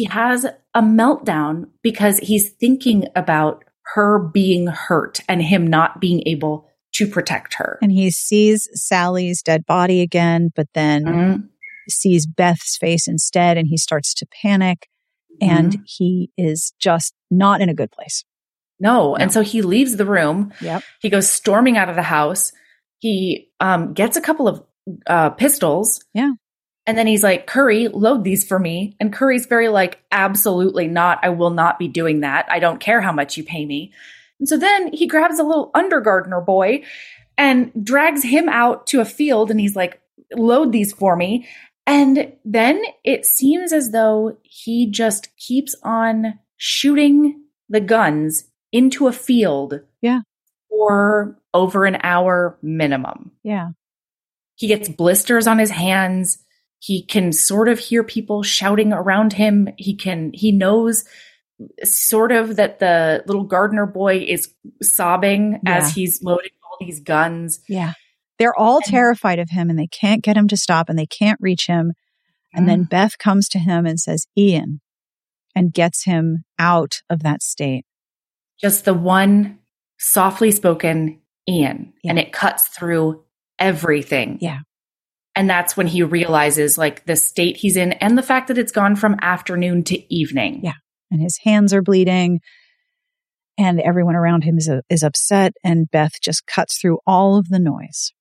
a meltdown because he's thinking about her being hurt and him not being able to protect her. And he sees Sally's dead body again, but then sees Beth's face instead, and he starts to panic, and he is just not in a good place. No. And so he leaves the room. Yep. He goes storming out of the house. He gets a couple of pistols. Yeah. And then he's like, Curry, load these for me. And Curry's very like, absolutely not. I will not be doing that. I don't care how much you pay me. And so then he grabs a little undergardener boy and drags him out to a field. And he's like, load these for me. And then it seems as though he just keeps on shooting the guns into a field. Yeah. For over an hour minimum. Yeah. He gets blisters on his hands. He can sort of hear people shouting around him. He knows sort of that the little gardener boy is sobbing as he's loading all these guns. Yeah. They're all terrified of him and they can't get him to stop and they can't reach him. And then Beth comes to him and says, Ian, and gets him out of that state. Just the one softly spoken Ian. Yeah. And it cuts through everything. Yeah. And that's when he realizes like the state he's in and the fact that it's gone from afternoon to evening. Yeah. And his hands are bleeding and everyone around him is upset. And Beth just cuts through all of the noise.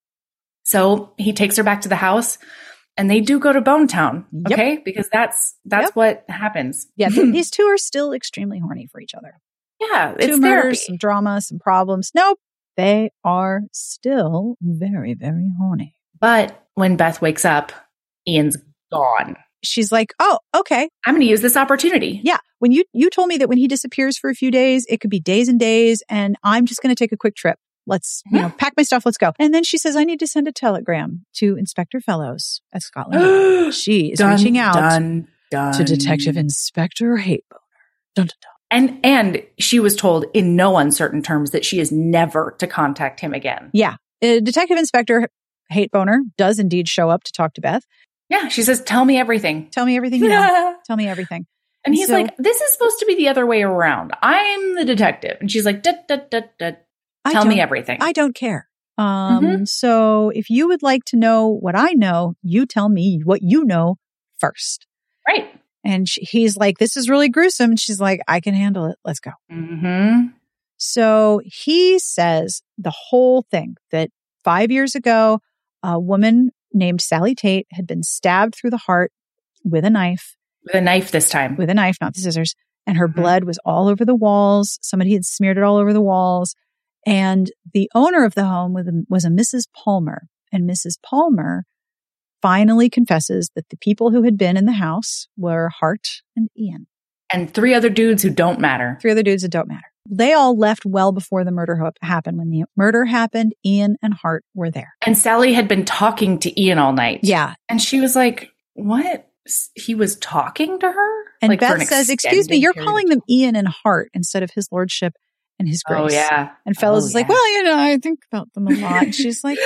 So he takes her back to the house and they do go to Bonetown. Yep. Okay. Because that's what happens. Yeah. These two are still extremely horny for each other. Yeah. It's 2 murders, therapy. some drama, some problems. Nope. They are still very, very horny. But when Beth wakes up, Ian's gone. She's like, oh, okay. I'm going to use this opportunity. Yeah. When you told me that when he disappears for a few days, it could be days and days, and I'm just going to take a quick trip. Let's, pack my stuff. Let's go. And then she says, I need to send a telegram to Inspector Fellows at Scotland Yard. She is reaching out to Detective Inspector Hateboner. Dun, dun, dun. And she was told in no uncertain terms that she is never to contact him again. Yeah. Detective Inspector Hateboner does indeed show up to talk to Beth. Yeah. She says, tell me everything. Tell me everything you know. Tell me everything. And he's like, this is supposed to be the other way around. I'm the detective. And she's like, tell me everything. I don't care. So if you would like to know what I know, you tell me what you know first. Right. And he's like, this is really gruesome. And she's like, I can handle it. Let's go. Mm-hmm. So he says the whole thing that 5 years ago, a woman named Sally Tate had been stabbed through the heart with a knife. With a knife this time. With a knife, not the scissors. And her blood was all over the walls. Somebody had smeared it all over the walls. And the owner of the home was a Mrs. Palmer. And Mrs. Palmer finally confesses that the people who had been in the house were Hart and Ian. And 3 other dudes who don't matter. 3 other dudes that don't matter. They all left well before the murder happened. When the murder happened, Ian and Hart were there. And Sally had been talking to Ian all night. Yeah. And she was like, what? He was talking to her? And like Beth says, excuse me, you're calling them Ian and Hart instead of his lordship and his grace. Oh, yeah. And Fellows is like, well, I think about them a lot. And she's like,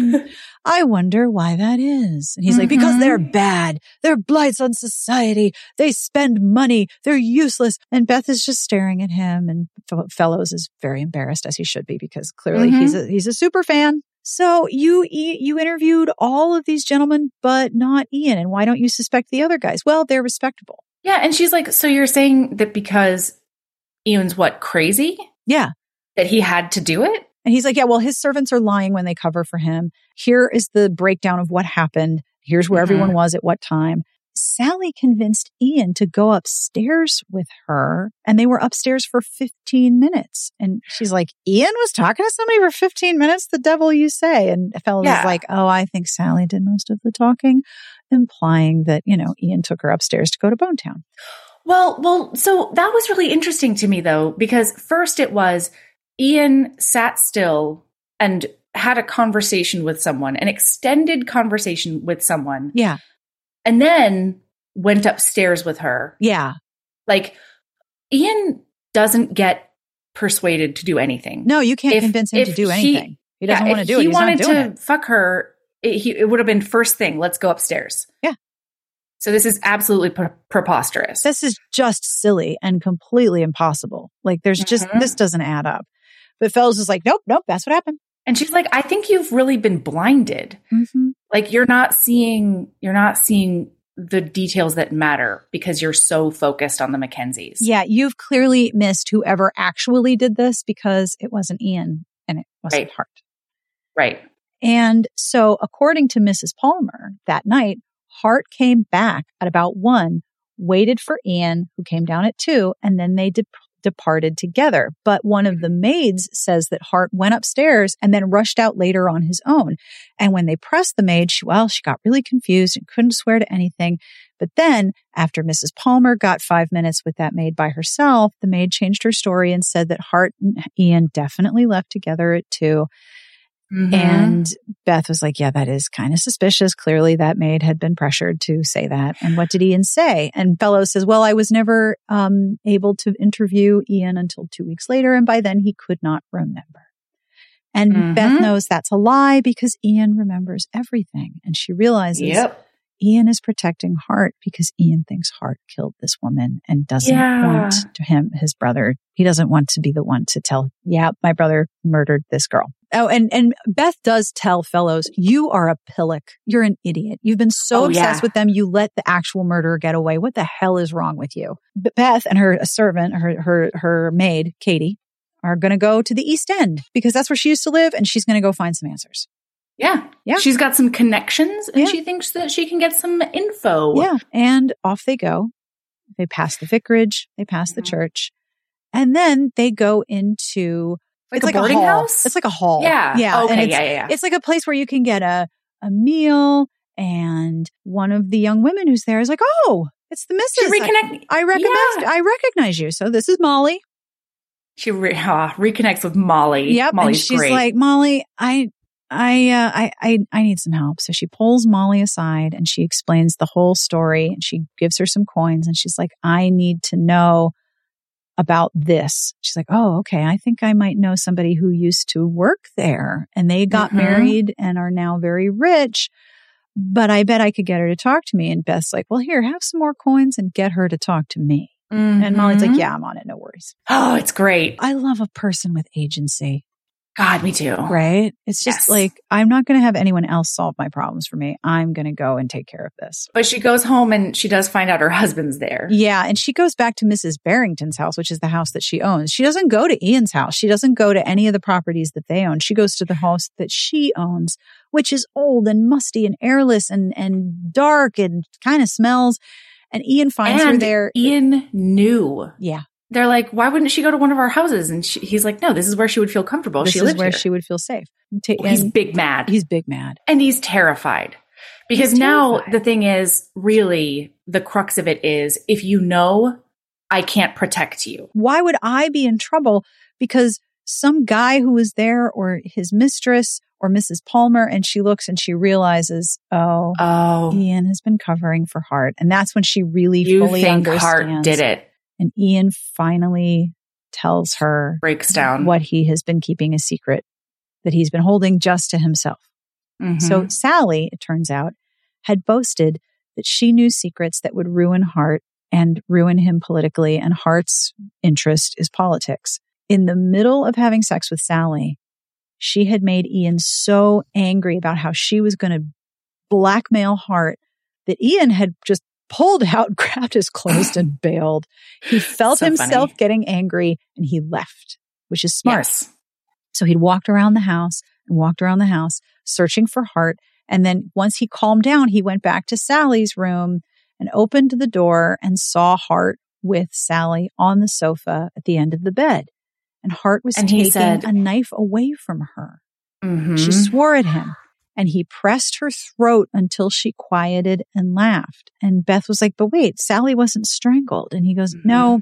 I wonder why that is. And he's like, because they're bad. They're blights on society. They spend money. They're useless. And Beth is just staring at him. And Fellows is very embarrassed, as he should be, because clearly he's a super fan. So you interviewed all of these gentlemen, but not Ian. And why don't you suspect the other guys? Well, they're respectable. Yeah. And she's like, so you're saying that because Ian's crazy? Yeah. That he had to do it? And he's like, yeah, well, his servants are lying when they cover for him. Here is the breakdown of what happened. Here's where everyone was at what time. Sally convinced Ian to go upstairs with her, and they were upstairs for 15 minutes. And she's like, Ian was talking to somebody for 15 minutes? The devil you say. And Fellows is like, oh, I think Sally did most of the talking, implying that, Ian took her upstairs to go to Bonetown. Well, so that was really interesting to me, though, because first it was Ian sat still and had a conversation with someone, an extended conversation with someone. Yeah. And then went upstairs with her. Yeah. Like, Ian doesn't get persuaded to do anything. No, you can't convince him to do anything. He doesn't want to do it. If he He's not wanted doing to fuck her, it would have been first thing, let's go upstairs. Yeah. So this is absolutely preposterous. This is just silly and completely impossible. Like, there's just, this doesn't add up. But Fellows is like, nope, that's what happened. And she's like, I think you've really been blinded. Like, you're not seeing the details that matter because you're so focused on the Mackenzies. Yeah, you've clearly missed whoever actually did this because it wasn't Ian and it wasn't Hart. Right. And so according to Mrs. Palmer, that night, Hart came back at about 1, waited for Ian, who came down at 2, and then they departed together. But one of the maids says that Hart went upstairs and then rushed out later on his own. And when they pressed the maid, she got really confused and couldn't swear to anything. But then after Mrs. Palmer got 5 minutes with that maid by herself, the maid changed her story and said that Hart and Ian definitely left together at 2. And Beth was like, yeah, that is kind of suspicious. Clearly that maid had been pressured to say that. And what did Ian say? And Fellows says, well, I was never able to interview Ian until 2 weeks later. And by then he could not remember. And Beth knows that's a lie because Ian remembers everything. And she realizes Ian is protecting Hart because Ian thinks Hart killed this woman and doesn't want his brother. He doesn't want to be the one to tell, my brother murdered this girl. Oh, and Beth does tell Fellows, you are a pillock. You're an idiot. You've been so obsessed with them. You let the actual murderer get away. What the hell is wrong with you? But Beth and her servant, her maid, Katie, are going to go to the East End because that's where she used to live. And she's going to go find some answers. Yeah. She's got some connections and she thinks that she can get some info. Yeah. And off they go. They pass the vicarage. They pass the church. And then they go into... It's like a boarding house? It's like a hall. Yeah. Yeah. Okay. It's like a place where you can get a meal. And one of the young women who's there is like, oh, it's the missus. I recognize you. So this is Molly. She reconnects with Molly. Yep. Molly's and she's great. like, Molly, I need some help. So she pulls Molly aside and she explains the whole story and she gives her some coins and she's like, I need to know about this. She's like, oh, okay. I think I might know somebody who used to work there and they got married and are now very rich, but I bet I could get her to talk to me. And Beth's like, well, here, have some more coins and get her to talk to me. And Molly's like, yeah, I'm on it. No worries. Oh, it's great. I love a person with agency. God, me too. Right? It's just like, I'm not going to have anyone else solve my problems for me. I'm going to go and take care of this. But she goes home and she does find out her husband's there. Yeah. And she goes back to Mrs. Barrington's house, which is the house that she owns. She doesn't go to Ian's house. She doesn't go to any of the properties that they own. She goes to the house that she owns, which is old and musty and airless and dark and kind of smells. And Ian finds her there. Ian knew. Yeah. They're like, why wouldn't she go to one of our houses? And he's like, no, this is where she would feel comfortable. This is where she would feel safe. He's big mad. He's big mad. And he's terrified. Because now the thing is, really, the crux of it is, if you know, I can't protect you. Why would I be in trouble? Because some guy who was there, or his mistress, or Mrs. Palmer, and she looks and she realizes, Ian has been covering for Hart. And that's when she really fully understands. Hart did it. And Ian finally tells her, breaks down what he has been keeping a secret, that he's been holding just to himself. Mm-hmm. So Sally, it turns out, had boasted that she knew secrets that would ruin Hart and ruin him politically, and Hart's interest is politics. In the middle of having sex with Sally, she had made Ian so angry about how she was going to blackmail Hart that Ian had just pulled out, grabbed his clothes and bailed. He felt himself getting angry and he left, which is smart. Yes. So he'd walked around the house, searching for Hart. And then once he calmed down, he went back to Sally's room and opened the door and saw Hart with Sally on the sofa at the end of the bed. And Hart was taking a knife away from her. Mm-hmm. She swore at him. And he pressed her throat until she quieted and laughed. And Beth was like, but wait, Sally wasn't strangled. And he goes, no,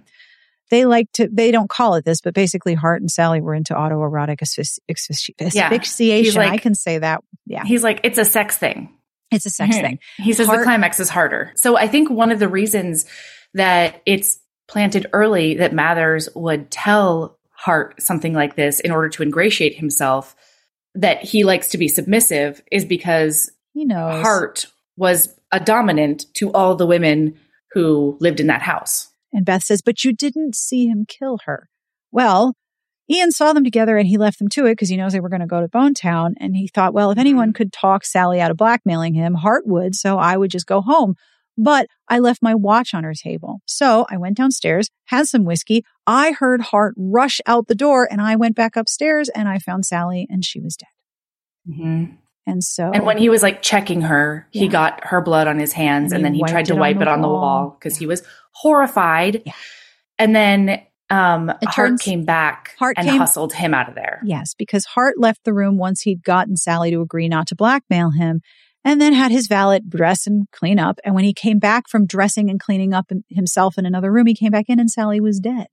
they don't call it this, but basically Hart and Sally were into autoerotic asphyxiation. Like, I can say that. Yeah. He's like, it's a sex thing. It's a sex thing. He says the climax is harder. So I think one of the reasons that it's planted early that Mathers would tell Hart something like this in order to ingratiate himself, that he likes to be submissive, is because he knows Hart was a dominant to all the women who lived in that house. And Beth says, but you didn't see him kill her. Well, Ian saw them together and he left them to it because he knows they were going to go to Bonetown. And he thought, well, if anyone could talk Sally out of blackmailing him, Hart would, so I would just go home. But I left my watch on her table. So I went downstairs, had some whiskey. I heard Hart rush out the door and I went back upstairs and I found Sally and she was dead. Mm-hmm. And when he was like checking her, he got her blood on his hands and then he tried to wipe it on the wall because he was horrified. Yeah. And then Hart came back and hustled him out of there. Yes, because Hart left the room once he'd gotten Sally to agree not to blackmail him. And then had his valet dress and clean up. And when he came back from dressing and cleaning up himself in another room, he came back in and Sally was dead.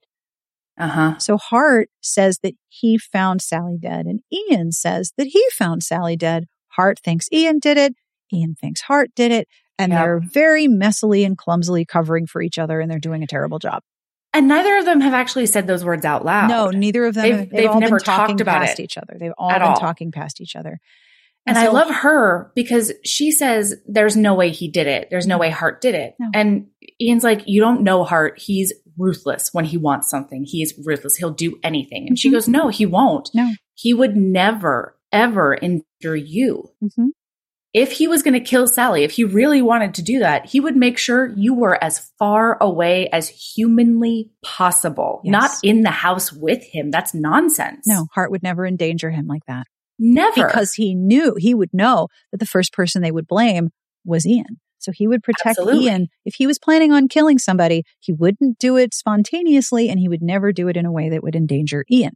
So Hart says that he found Sally dead. And Ian says that he found Sally dead. Hart thinks Ian did it. Ian thinks Hart did it. And they're very messily and clumsily covering for each other. And they're doing a terrible job. And neither of them have actually said those words out loud. No, neither of them. They've all never been talked about past each other. They've all been talking past each other. And so, I love her because she says there's no way he did it. There's no way Hart did it. No. And Ian's like, you don't know Hart. He's ruthless when he wants something. He's ruthless. He'll do anything. And she goes, no, he won't. No. He would never, ever injure you. Mm-hmm. If he was going to kill Sally, if he really wanted to do that, he would make sure you were as far away as humanly possible. Yes. Not in the house with him. That's nonsense. No, Hart would never endanger him like that. Never. Because he would know that the first person they would blame was Ian. So he would protect Ian. If he was planning on killing somebody, he wouldn't do it spontaneously and he would never do it in a way that would endanger Ian.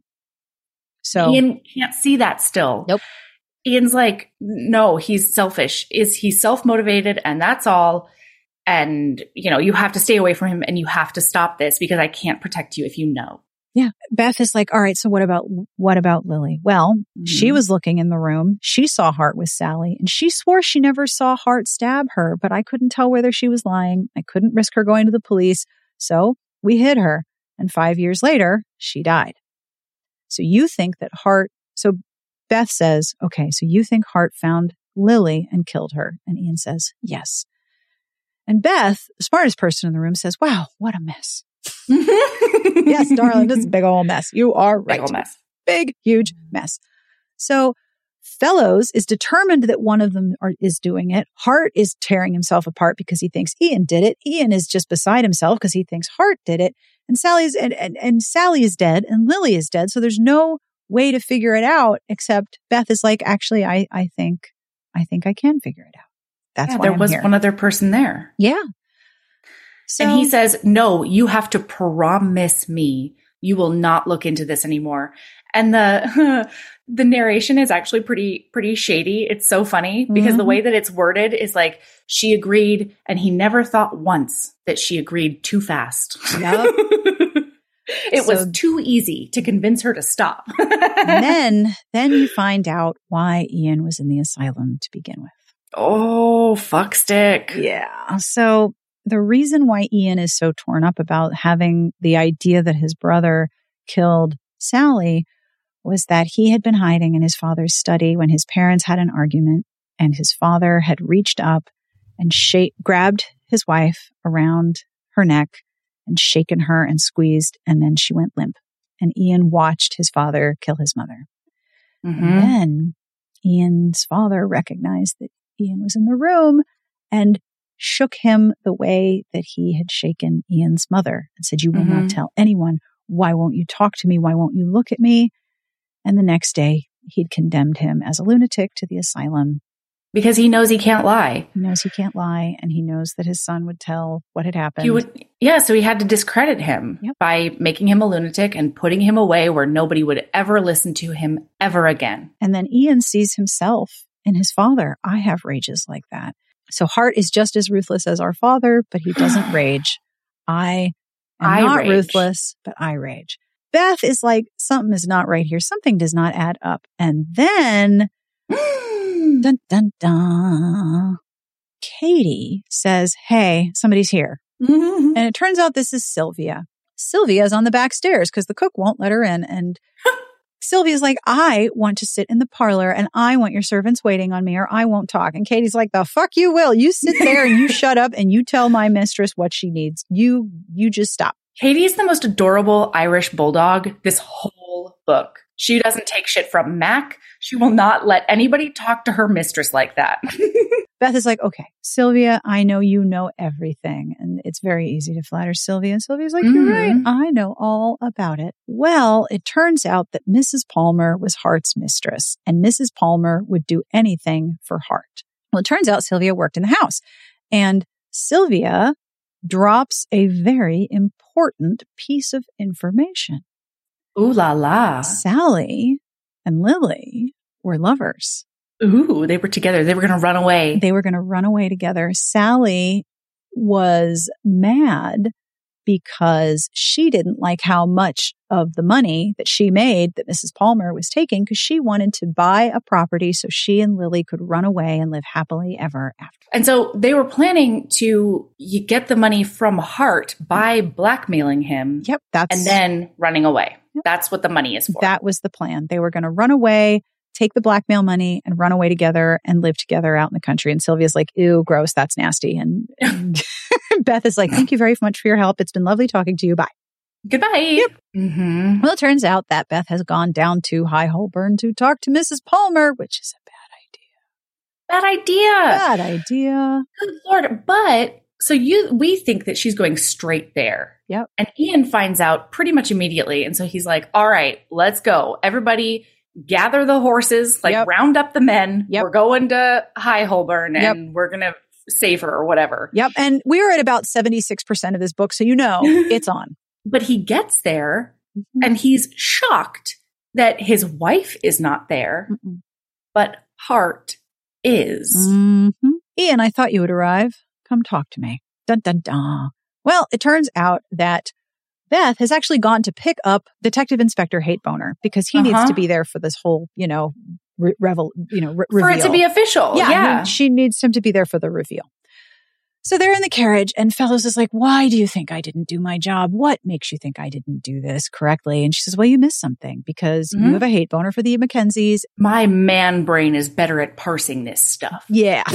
So Ian can't see that still. Nope. Ian's like, no, he's selfish. He's self-motivated and that's all. And, you have to stay away from him and you have to stop this because I can't protect you if you know. Yeah. Beth is like, all right, so what about Lily? Well, she was looking in the room. She saw Hart with Sally and she swore she never saw Hart stab her, but I couldn't tell whether she was lying. I couldn't risk her going to the police. So we hid her. And 5 years later, she died. So you think that so Beth says, okay, so you think Hart found Lily and killed her? And Ian says, yes. And Beth, the smartest person in the room, says, wow, what a mess. Yes, darling, this is a big old mess. You are right. Big old mess. Big, huge mess. So Fellows is determined that one of them is doing it. Hart is tearing himself apart because he thinks Ian did it. Ian is just beside himself because he thinks Hart did it. And Sally is dead and Lily is dead. So there's no way to figure it out except Beth is like, actually, I think I can figure it out. That's why there I'm was here. one other person there. Yeah. So, and he says, no, you have to promise me you will not look into this anymore. And the narration is actually pretty shady. It's so funny because the way that it's worded is like she agreed and he never thought once that she agreed too fast. Yep. It was too easy to convince her to stop. then you find out why Ian was in the asylum to begin with. Oh, fuckstick. Yeah. So the reason why Ian is so torn up about having the idea that his brother killed Sally was that he had been hiding in his father's study when his parents had an argument, and his father had reached up and grabbed his wife around her neck and shaken her and squeezed, and then she went limp. And Ian watched his father kill his mother. Mm-hmm. And then Ian's father recognized that Ian was in the room and shook him the way that he had shaken Ian's mother and said, "You will not tell anyone. Why won't you talk to me? Why won't you look at me?" And the next day, he'd condemned him as a lunatic to the asylum. Because he knows he can't lie. He knows he can't lie, and he knows that his son would tell what had happened. So he had to discredit him by making him a lunatic and putting him away where nobody would ever listen to him ever again. And then Ian sees himself in his father. I have rages like that. So Hart is just as ruthless as our father, but he doesn't rage. I am not rage. Ruthless, but I rage. Beth is like, something is not right here. Something does not add up. And then, dun, dun, dun, Katie says, "Hey, somebody's here." And it turns out this is Sylvia. Sylvia is on the back stairs because the cook won't let her in. And Sylvia's like, "I want to sit in the parlor and I want your servants waiting on me or I won't talk." And Katie's like, "The fuck you will. You sit there and you shut up and you tell my mistress what she needs. You just stop." Katie is the most adorable Irish bulldog this whole book. She doesn't take shit from Mac. She will not let anybody talk to her mistress like that. Beth is like, "Okay, Sylvia, I know you know everything." And it's very easy to flatter Sylvia. And Sylvia's like, "You're right. I know all about it." Well, it turns out that Mrs. Palmer was Hart's mistress, and Mrs. Palmer would do anything for Hart. Well, it turns out Sylvia worked in the house, and Sylvia drops a very important piece of information. Ooh la la. Sally and Lily were lovers. Ooh, they were together. They were going to run away. They were going to run away together. Sally was mad because she didn't like how much of the money that she made that Mrs. Palmer was taking, because she wanted to buy a property so she and Lily could run away and live happily ever after. And so they were planning to get the money from Hart by blackmailing him. Yep. And then running away. Yep. That's what the money is for. That was the plan. They were going to run away, take the blackmail money and run away together and live together out in the country. And Sylvia's like, "Ew, gross. That's nasty." And Beth is like, "Thank you very much for your help. It's been lovely talking to you. Bye." Goodbye. Yep. Mm-hmm. Well, it turns out that Beth has gone down to High Holborn to talk to Mrs. Palmer, which is a bad idea. Bad idea. Good Lord. But so we think that she's going straight there. Yep. And Ian finds out pretty much immediately. And so he's like, "All right, let's go. Everybody gather the horses, round up the men. We're going to High Holborn and we're going to save her or whatever." Yep. And we're at about 76% of this book. So, it's on. But he gets there and he's shocked that his wife is not there, but Hart is. Mm-hmm. "Ian, I thought you would arrive. Come talk to me." Dun, dun, dun. Well, it turns out that Beth has actually gone to pick up Detective Inspector Hateboner because he needs to be there for this whole, reveal. For it to be official. Yeah. She needs him to be there for the reveal. So they're in the carriage and Fellows is like, "Why do you think I didn't do my job? What makes you think I didn't do this correctly?" And she says, "Well, you missed something because you have a hate boner for the Mackenzies." My man brain is better at parsing this stuff. Yeah.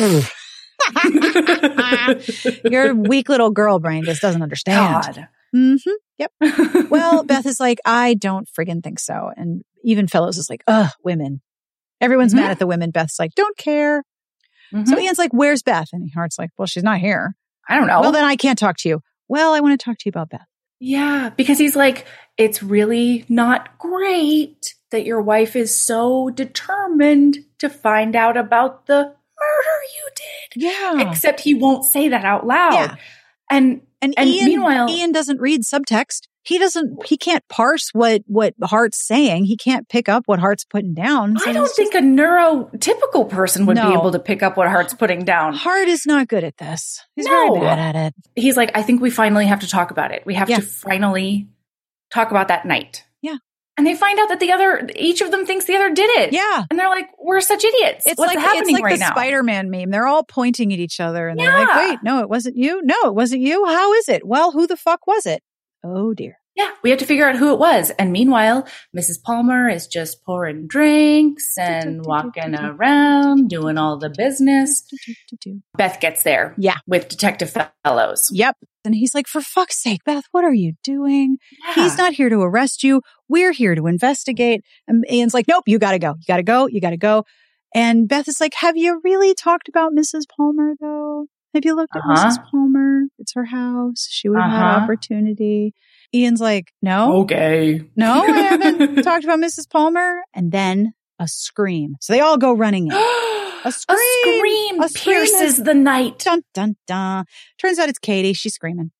Your weak little girl brain just doesn't understand. God. Mm-hmm. Yep. Well, Beth is like, "I don't friggin' think so." And even Fellows is like, "Ugh, women. Everyone's mad at the women. Beth's like, don't care. So Ian's like, where's Beth? And Hart's like, well, she's not here. I don't know. Well, then I can't talk to you. Well, I want to talk to you about Beth. Yeah, because he's like, it's really not great that your wife is so determined to find out about the murder you did. Yeah. Except he won't say that out loud. Yeah. And meanwhile, Ian doesn't read subtext. He can't parse what Hart's saying. He can't pick up what Hart's putting down. So I don't think a neurotypical person would be able to pick up what Hart's putting down. Hart is not good at this. He's very bad at it. He's like, I think we finally have to talk about it. We have to finally talk about that night. Yeah. And they find out that each of them thinks the other did it. Yeah. And they're like, we're such idiots. What's happening right now? It's like the Spider-Man meme. They're all pointing at each other and they're like, wait, no, it wasn't you. No, it wasn't you. How is it? Well, who the fuck was it? Oh dear. Yeah, we have to figure out who it was. And meanwhile, Mrs. Palmer is just pouring drinks and walking around, doing all the business. Beth gets there with Detective Fellows. Yep. And he's like, for fuck's sake, Beth, what are you doing? Yeah. He's not here to arrest you. We're here to investigate. And Ian's like, nope, you got to go. You got to go. You got to go. And Beth is like, have you really talked about Mrs. Palmer, though? Have you looked at Mrs. Palmer? It's her house. She would have had opportunity. Ian's like, no. Okay. No, I haven't talked about Mrs. Palmer. And then a scream. So they all go running in. A scream pierces the night. Dun, dun, dun. Turns out it's Katie. She's screaming.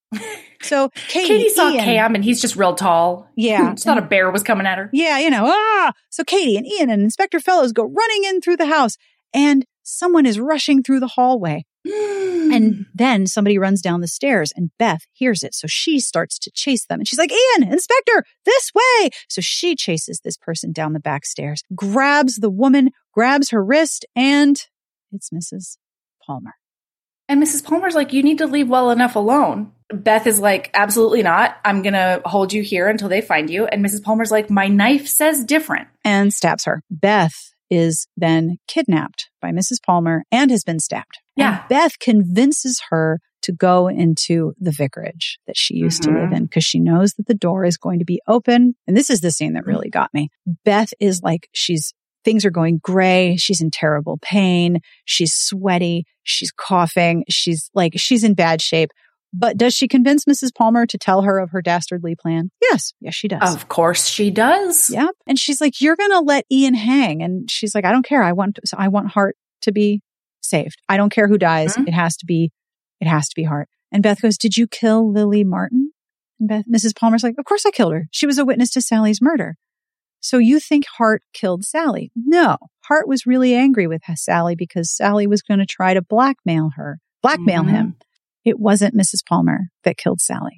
So Katie saw Cam and he's just real tall. Yeah. She thought a bear was coming at her. Yeah, So Katie and Ian and Inspector Fellows go running in through the house and someone is rushing through the hallway. And then somebody runs down the stairs and Beth hears it. So she starts to chase them. And she's like, Ian, Inspector, this way. So she chases this person down the back stairs, grabs the woman, grabs her wrist, and it's Mrs. Palmer. And Mrs. Palmer's like, you need to leave well enough alone. Beth is like, absolutely not. I'm going to hold you here until they find you. And Mrs. Palmer's like, my knife says different. And stabs her. Beth is then kidnapped by Mrs. Palmer and has been stabbed. Yeah. And Beth convinces her to go into the vicarage that she used to live in because she knows that the door is going to be open. And this is the scene that really got me. Beth is like, things are going gray. She's in terrible pain. She's sweaty. She's coughing. She's in bad shape. But does she convince Mrs. Palmer to tell her of her dastardly plan? Yes. Yes, she does. Of course she does. Yep. And she's like, you're going to let Ian hang. And she's like, I don't care. I want Hart to be saved. I don't care who dies. It has to be Hart. And Beth goes, did you kill Lily Martin? And Mrs. Palmer's like, of course I killed her. She was a witness to Sally's murder. So you think Hart killed Sally? No. Hart was really angry with Sally because Sally was going to try to blackmail him. It wasn't Mrs. Palmer that killed Sally.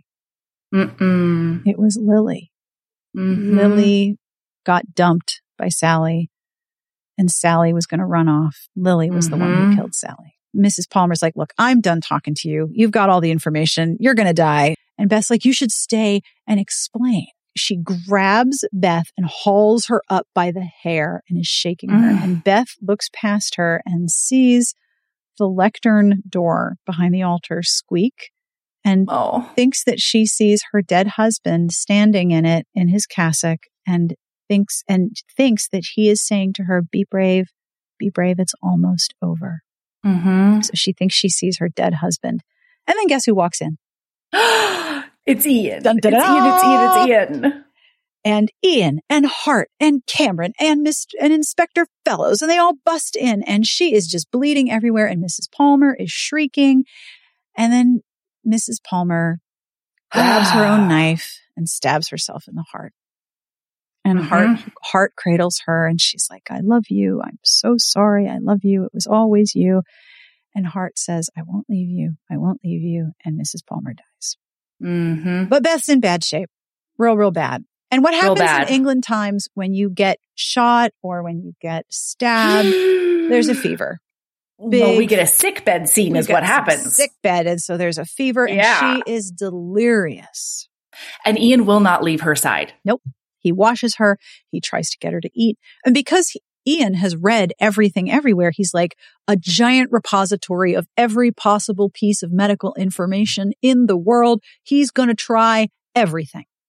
It was Lily. Lily got dumped by Sally and Sally was going to run off. Lily was the one who killed Sally. Mrs. Palmer's like, look, I'm done talking to you. You've got all the information. You're going to die. And Beth's like, you should stay and explain. She grabs Beth and hauls her up by the hair and is shaking her. And Beth looks past her and sees the lectern door behind the altar squeak and thinks that she sees her dead husband standing in it in his cassock and thinks that he is saying to her, be brave, it's almost over. So she thinks she sees her dead husband. And then guess who walks in? It's Ian. Dun, dun, dun. It's Ian. And Ian and Hart and Cameron and Inspector Fellows, and they all bust in, and she is just bleeding everywhere, and Mrs. Palmer is shrieking. And then Mrs. Palmer grabs her own knife and stabs herself in the heart. And Hart cradles her, and she's like, I love you. I'm so sorry. I love you. It was always you. And Hart says, I won't leave you. I won't leave you. And Mrs. Palmer dies. But Beth's in bad shape. Real bad. And what happens in England times when you get shot or when you get stabbed, there's a fever. Well, we get a sick bed scene is what happens. Sick bed. And so there's a fever and she is delirious. And Ian will not leave her side. Nope. He washes her. He tries to get her to eat. And because Ian has read everything everywhere, he's like a giant repository of every possible piece of medical information in the world. He's going to try everything.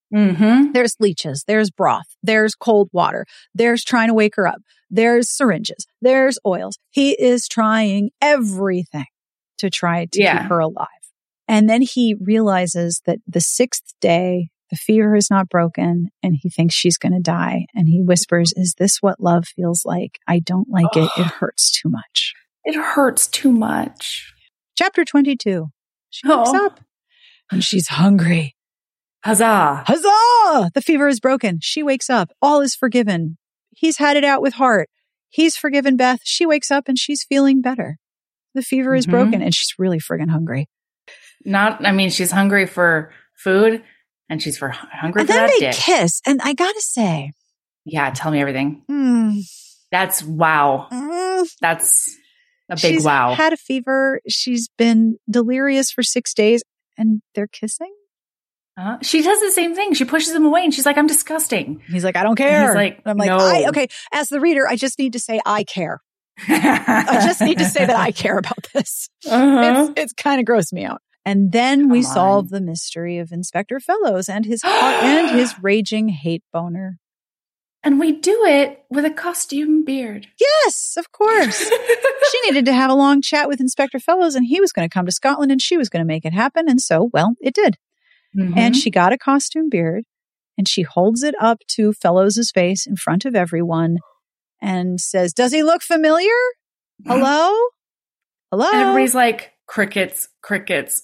Mm-hmm. There's leeches, there's broth, there's cold water, there's trying to wake her up, there's syringes, there's oils. He is trying everything to try to keep her alive. And then he realizes that the 6th day, the fever is not broken, and he thinks she's going to die. And he whispers, "Is this what love feels like? I don't like it. It hurts too much." It hurts too much. Chapter 22. She wakes up and she's hungry. Huzzah! Huzzah! The fever is broken. She wakes up. All is forgiven. He's had it out with Hart. He's forgiven Beth. She wakes up and she's feeling better. The fever is broken and she's really friggin' hungry. She's hungry for food and she's hungry and for that dick. And then they kiss. And I gotta say. Yeah, tell me everything. That's wow. That's a big wow. She's had a fever. She's been delirious for 6 days and they're kissing? She does the same thing. She pushes him away and she's like, "I'm disgusting." He's like, "I don't care." And he's like, I'm like, "No." Okay, as the reader, I just need to say I care. I just need to say that I care about this. It's kind of grossed me out. And then we solve the mystery of Inspector Fellows and his raging hate boner. And we do it with a costume beard. Yes, of course. She needed to have a long chat with Inspector Fellows and he was going to come to Scotland and she was going to make it happen. And so, well, it did. And she got a costume beard and she holds it up to Fellows' face in front of everyone and says, "Does he look familiar? Hello? Hello?" And everybody's like, "Crickets, crickets."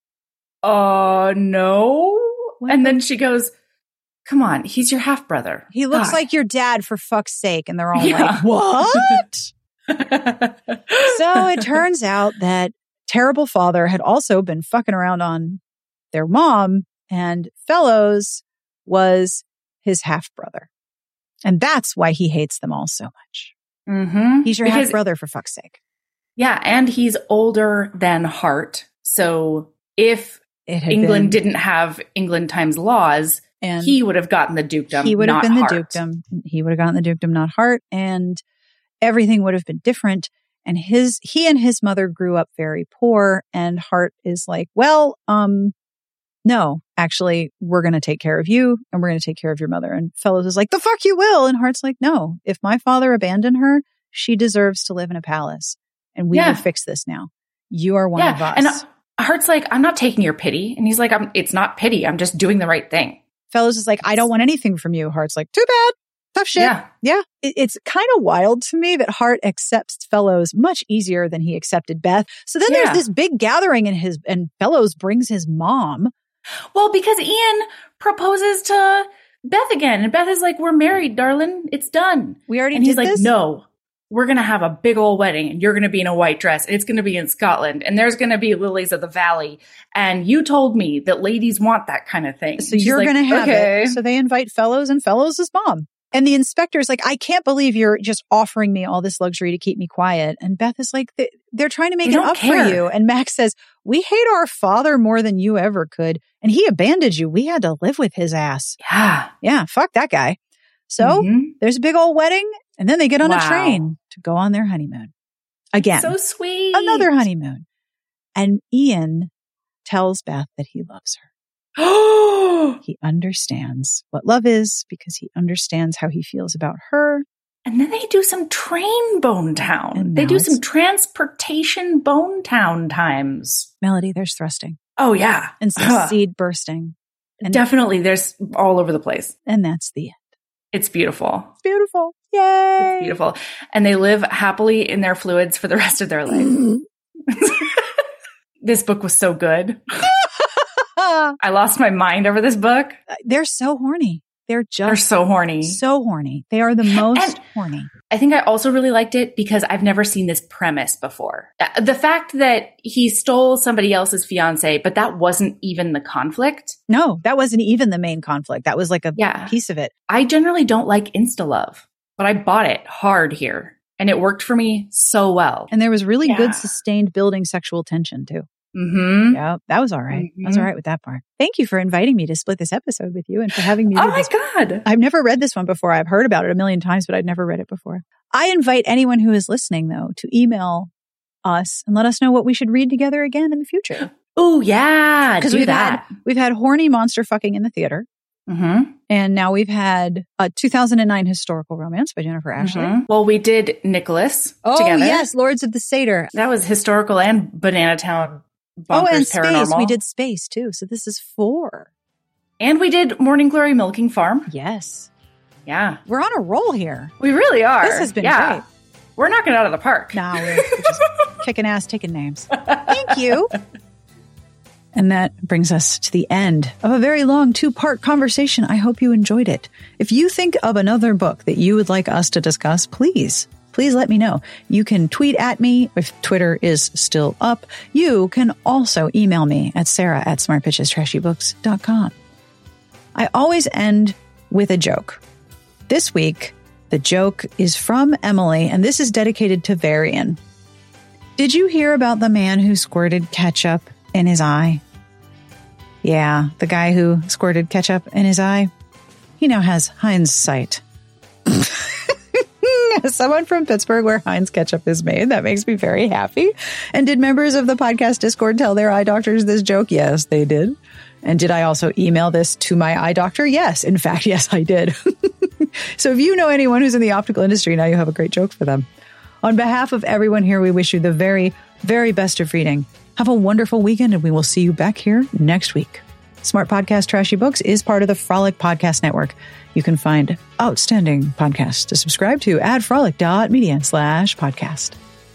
No. And then she goes, "Come on, he's your half brother. He looks like your dad, for fuck's sake." And they're all like, "What?" So it turns out that terrible father had also been fucking around on their mom, and Fellows was his half brother. And that's why he hates them all so much. He's your half brother, for fuck's sake. Yeah. And he's older than Hart. So if England didn't have England times laws, and he would have gotten the dukedom. He would have been Hart. the dukedom. He would have gotten the dukedom, not Hart. And everything would have been different. And he and his mother grew up very poor. And Hart is like, "Well, no, actually, we're going to take care of you and we're going to take care of your mother." And Fellows is like, "The fuck you will." And Hart's like, "No, if my father abandoned her, she deserves to live in a palace and we will fix this now. You are one of us." And Hart's like, "I'm not taking your pity." And he's like, "It's not pity. I'm just doing the right thing." Fellows is like, "I don't want anything from you." Hart's like, "Too bad. Tough shit." Yeah. It's kind of wild to me that Hart accepts Fellows much easier than he accepted Beth. So then there's this big gathering and Fellows brings his mom. Well, because Ian proposes to Beth again. And Beth is like, "We're married, darling. It's done." We already and did he's like, this? "No, we're going to have a big old wedding and you're going to be in a white dress. And it's going to be in Scotland. And there's going to be lilies of the valley. And you told me that ladies want that kind of thing." So you're going to have it. So they invite Fellows and Fellows' mom. And the inspector's like, "I can't believe you're just offering me all this luxury to keep me quiet." And Beth is like, "They're trying to make it up for you." And Max says, "We hate our father more than you ever could. And he abandoned you. We had to live with his ass." Yeah. Fuck that guy. So there's a big old wedding. And then they get on a train to go on their honeymoon. Again. So sweet. Another honeymoon. And Ian tells Beth that he loves her. He understands what love is because he understands how he feels about her. And then they do some train Bone Town. They do some transportation Bone Town times. Melody, there's thrusting. Oh, yeah. And some seed bursting. And definitely, there's all over the place. And that's the end. It's beautiful. It's beautiful. Yay. It's beautiful. And they live happily in their fluids for the rest of their life. This book was so good. I lost my mind over this book. They're so horny. They're so horny. So horny. They are the most horny. I think I also really liked it because I've never seen this premise before. The fact that he stole somebody else's fiance, but that wasn't even the conflict. No, that wasn't even the main conflict. That was like a piece of it. I generally don't like insta-love, but I bought it hard here. And it worked for me so well. And there was really good sustained building sexual tension too. Yeah, that was all right. I was all right with that part. Thank you for inviting me to split this episode with you and for having me read this. God. I've never read this one before. I've heard about it a million times, but I'd never read it before. I invite anyone who is listening, though, to email us and let us know what we should read together again in the future. Oh, yeah. Because we've had horny monster fucking in the theater. Mm-hmm. And now we've had a 2009 historical romance by Jennifer Ashley. Mm-hmm. Well, we did Nicholas Oh, together. yes, Lords of the Satyr. That was historical and Banana Town bonkers and paranormal. Space. We did Space, too. So this is 4. And we did Morning Glory Milking Farm. Yes. Yeah. We're on a roll here. We really are. This has been great. We're knocking it out of the park. No, we're just kicking ass, taking names. Thank you. And that brings us to the end of a very long 2-part conversation. I hope you enjoyed it. If you think of another book that you would like us to discuss, please let me know. You can tweet at me if Twitter is still up. You can also email me at sarah@smartbitchestrashybooks.com. I always end with a joke. This week, the joke is from Emily, and this is dedicated to Varian. Did you hear about the man who squirted ketchup in his eye? Yeah, the guy who squirted ketchup in his eye. He now has Heinz sight. Someone from Pittsburgh, where Heinz ketchup is made. That makes me very happy. And did members of the podcast Discord tell their eye doctors this joke? Yes, they did. And did I also email this to my eye doctor? Yes. In fact, yes, I did. So if you know anyone who's in the optical industry, now you have a great joke for them. On behalf of everyone here, we wish you the very, very best of reading. Have a wonderful weekend, and we will see you back here next week. Smart Podcast Trashy Books is part of the Frolic Podcast Network. You can find outstanding podcasts to subscribe to at frolic.media/podcast.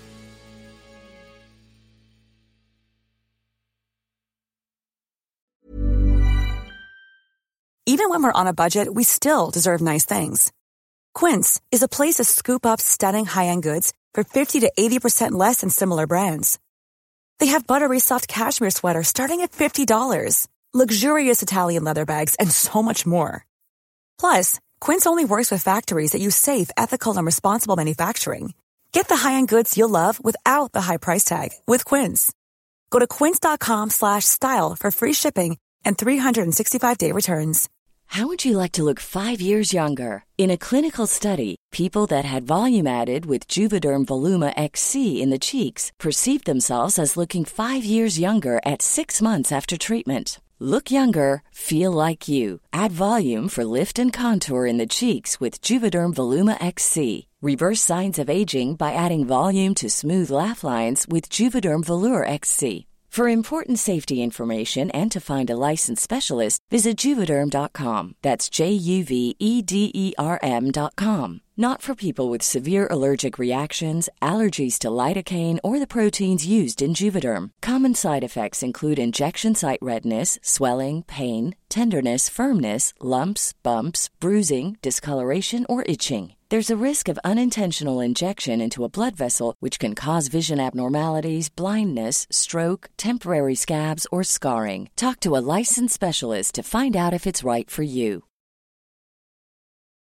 Even when we're on a budget, we still deserve nice things. Quince is a place to scoop up stunning high-end goods for 50 to 80% less than similar brands. They have buttery soft cashmere sweaters starting at $50, luxurious Italian leather bags, and so much more. Plus, Quince only works with factories that use safe, ethical, and responsible manufacturing. Get the high-end goods you'll love without the high price tag with Quince. Go to quince.com/style for free shipping and 365-day returns. How would you like to look 5 years younger? In a clinical study, people that had volume added with Juvederm Voluma XC in the cheeks perceived themselves as looking 5 years younger at 6 months after treatment. Look younger, feel like you. Add volume for lift and contour in the cheeks with Juvederm Voluma XC. Reverse signs of aging by adding volume to smooth laugh lines with Juvederm Volure XC. For important safety information and to find a licensed specialist, visit Juvederm.com. That's JUVEDERM.com. Not for people with severe allergic reactions, allergies to lidocaine, or the proteins used in Juvederm. Common side effects include injection site redness, swelling, pain, tenderness, firmness, lumps, bumps, bruising, discoloration, or itching. There's a risk of unintentional injection into a blood vessel, which can cause vision abnormalities, blindness, stroke, temporary scabs, or scarring. Talk to a licensed specialist to find out if it's right for you.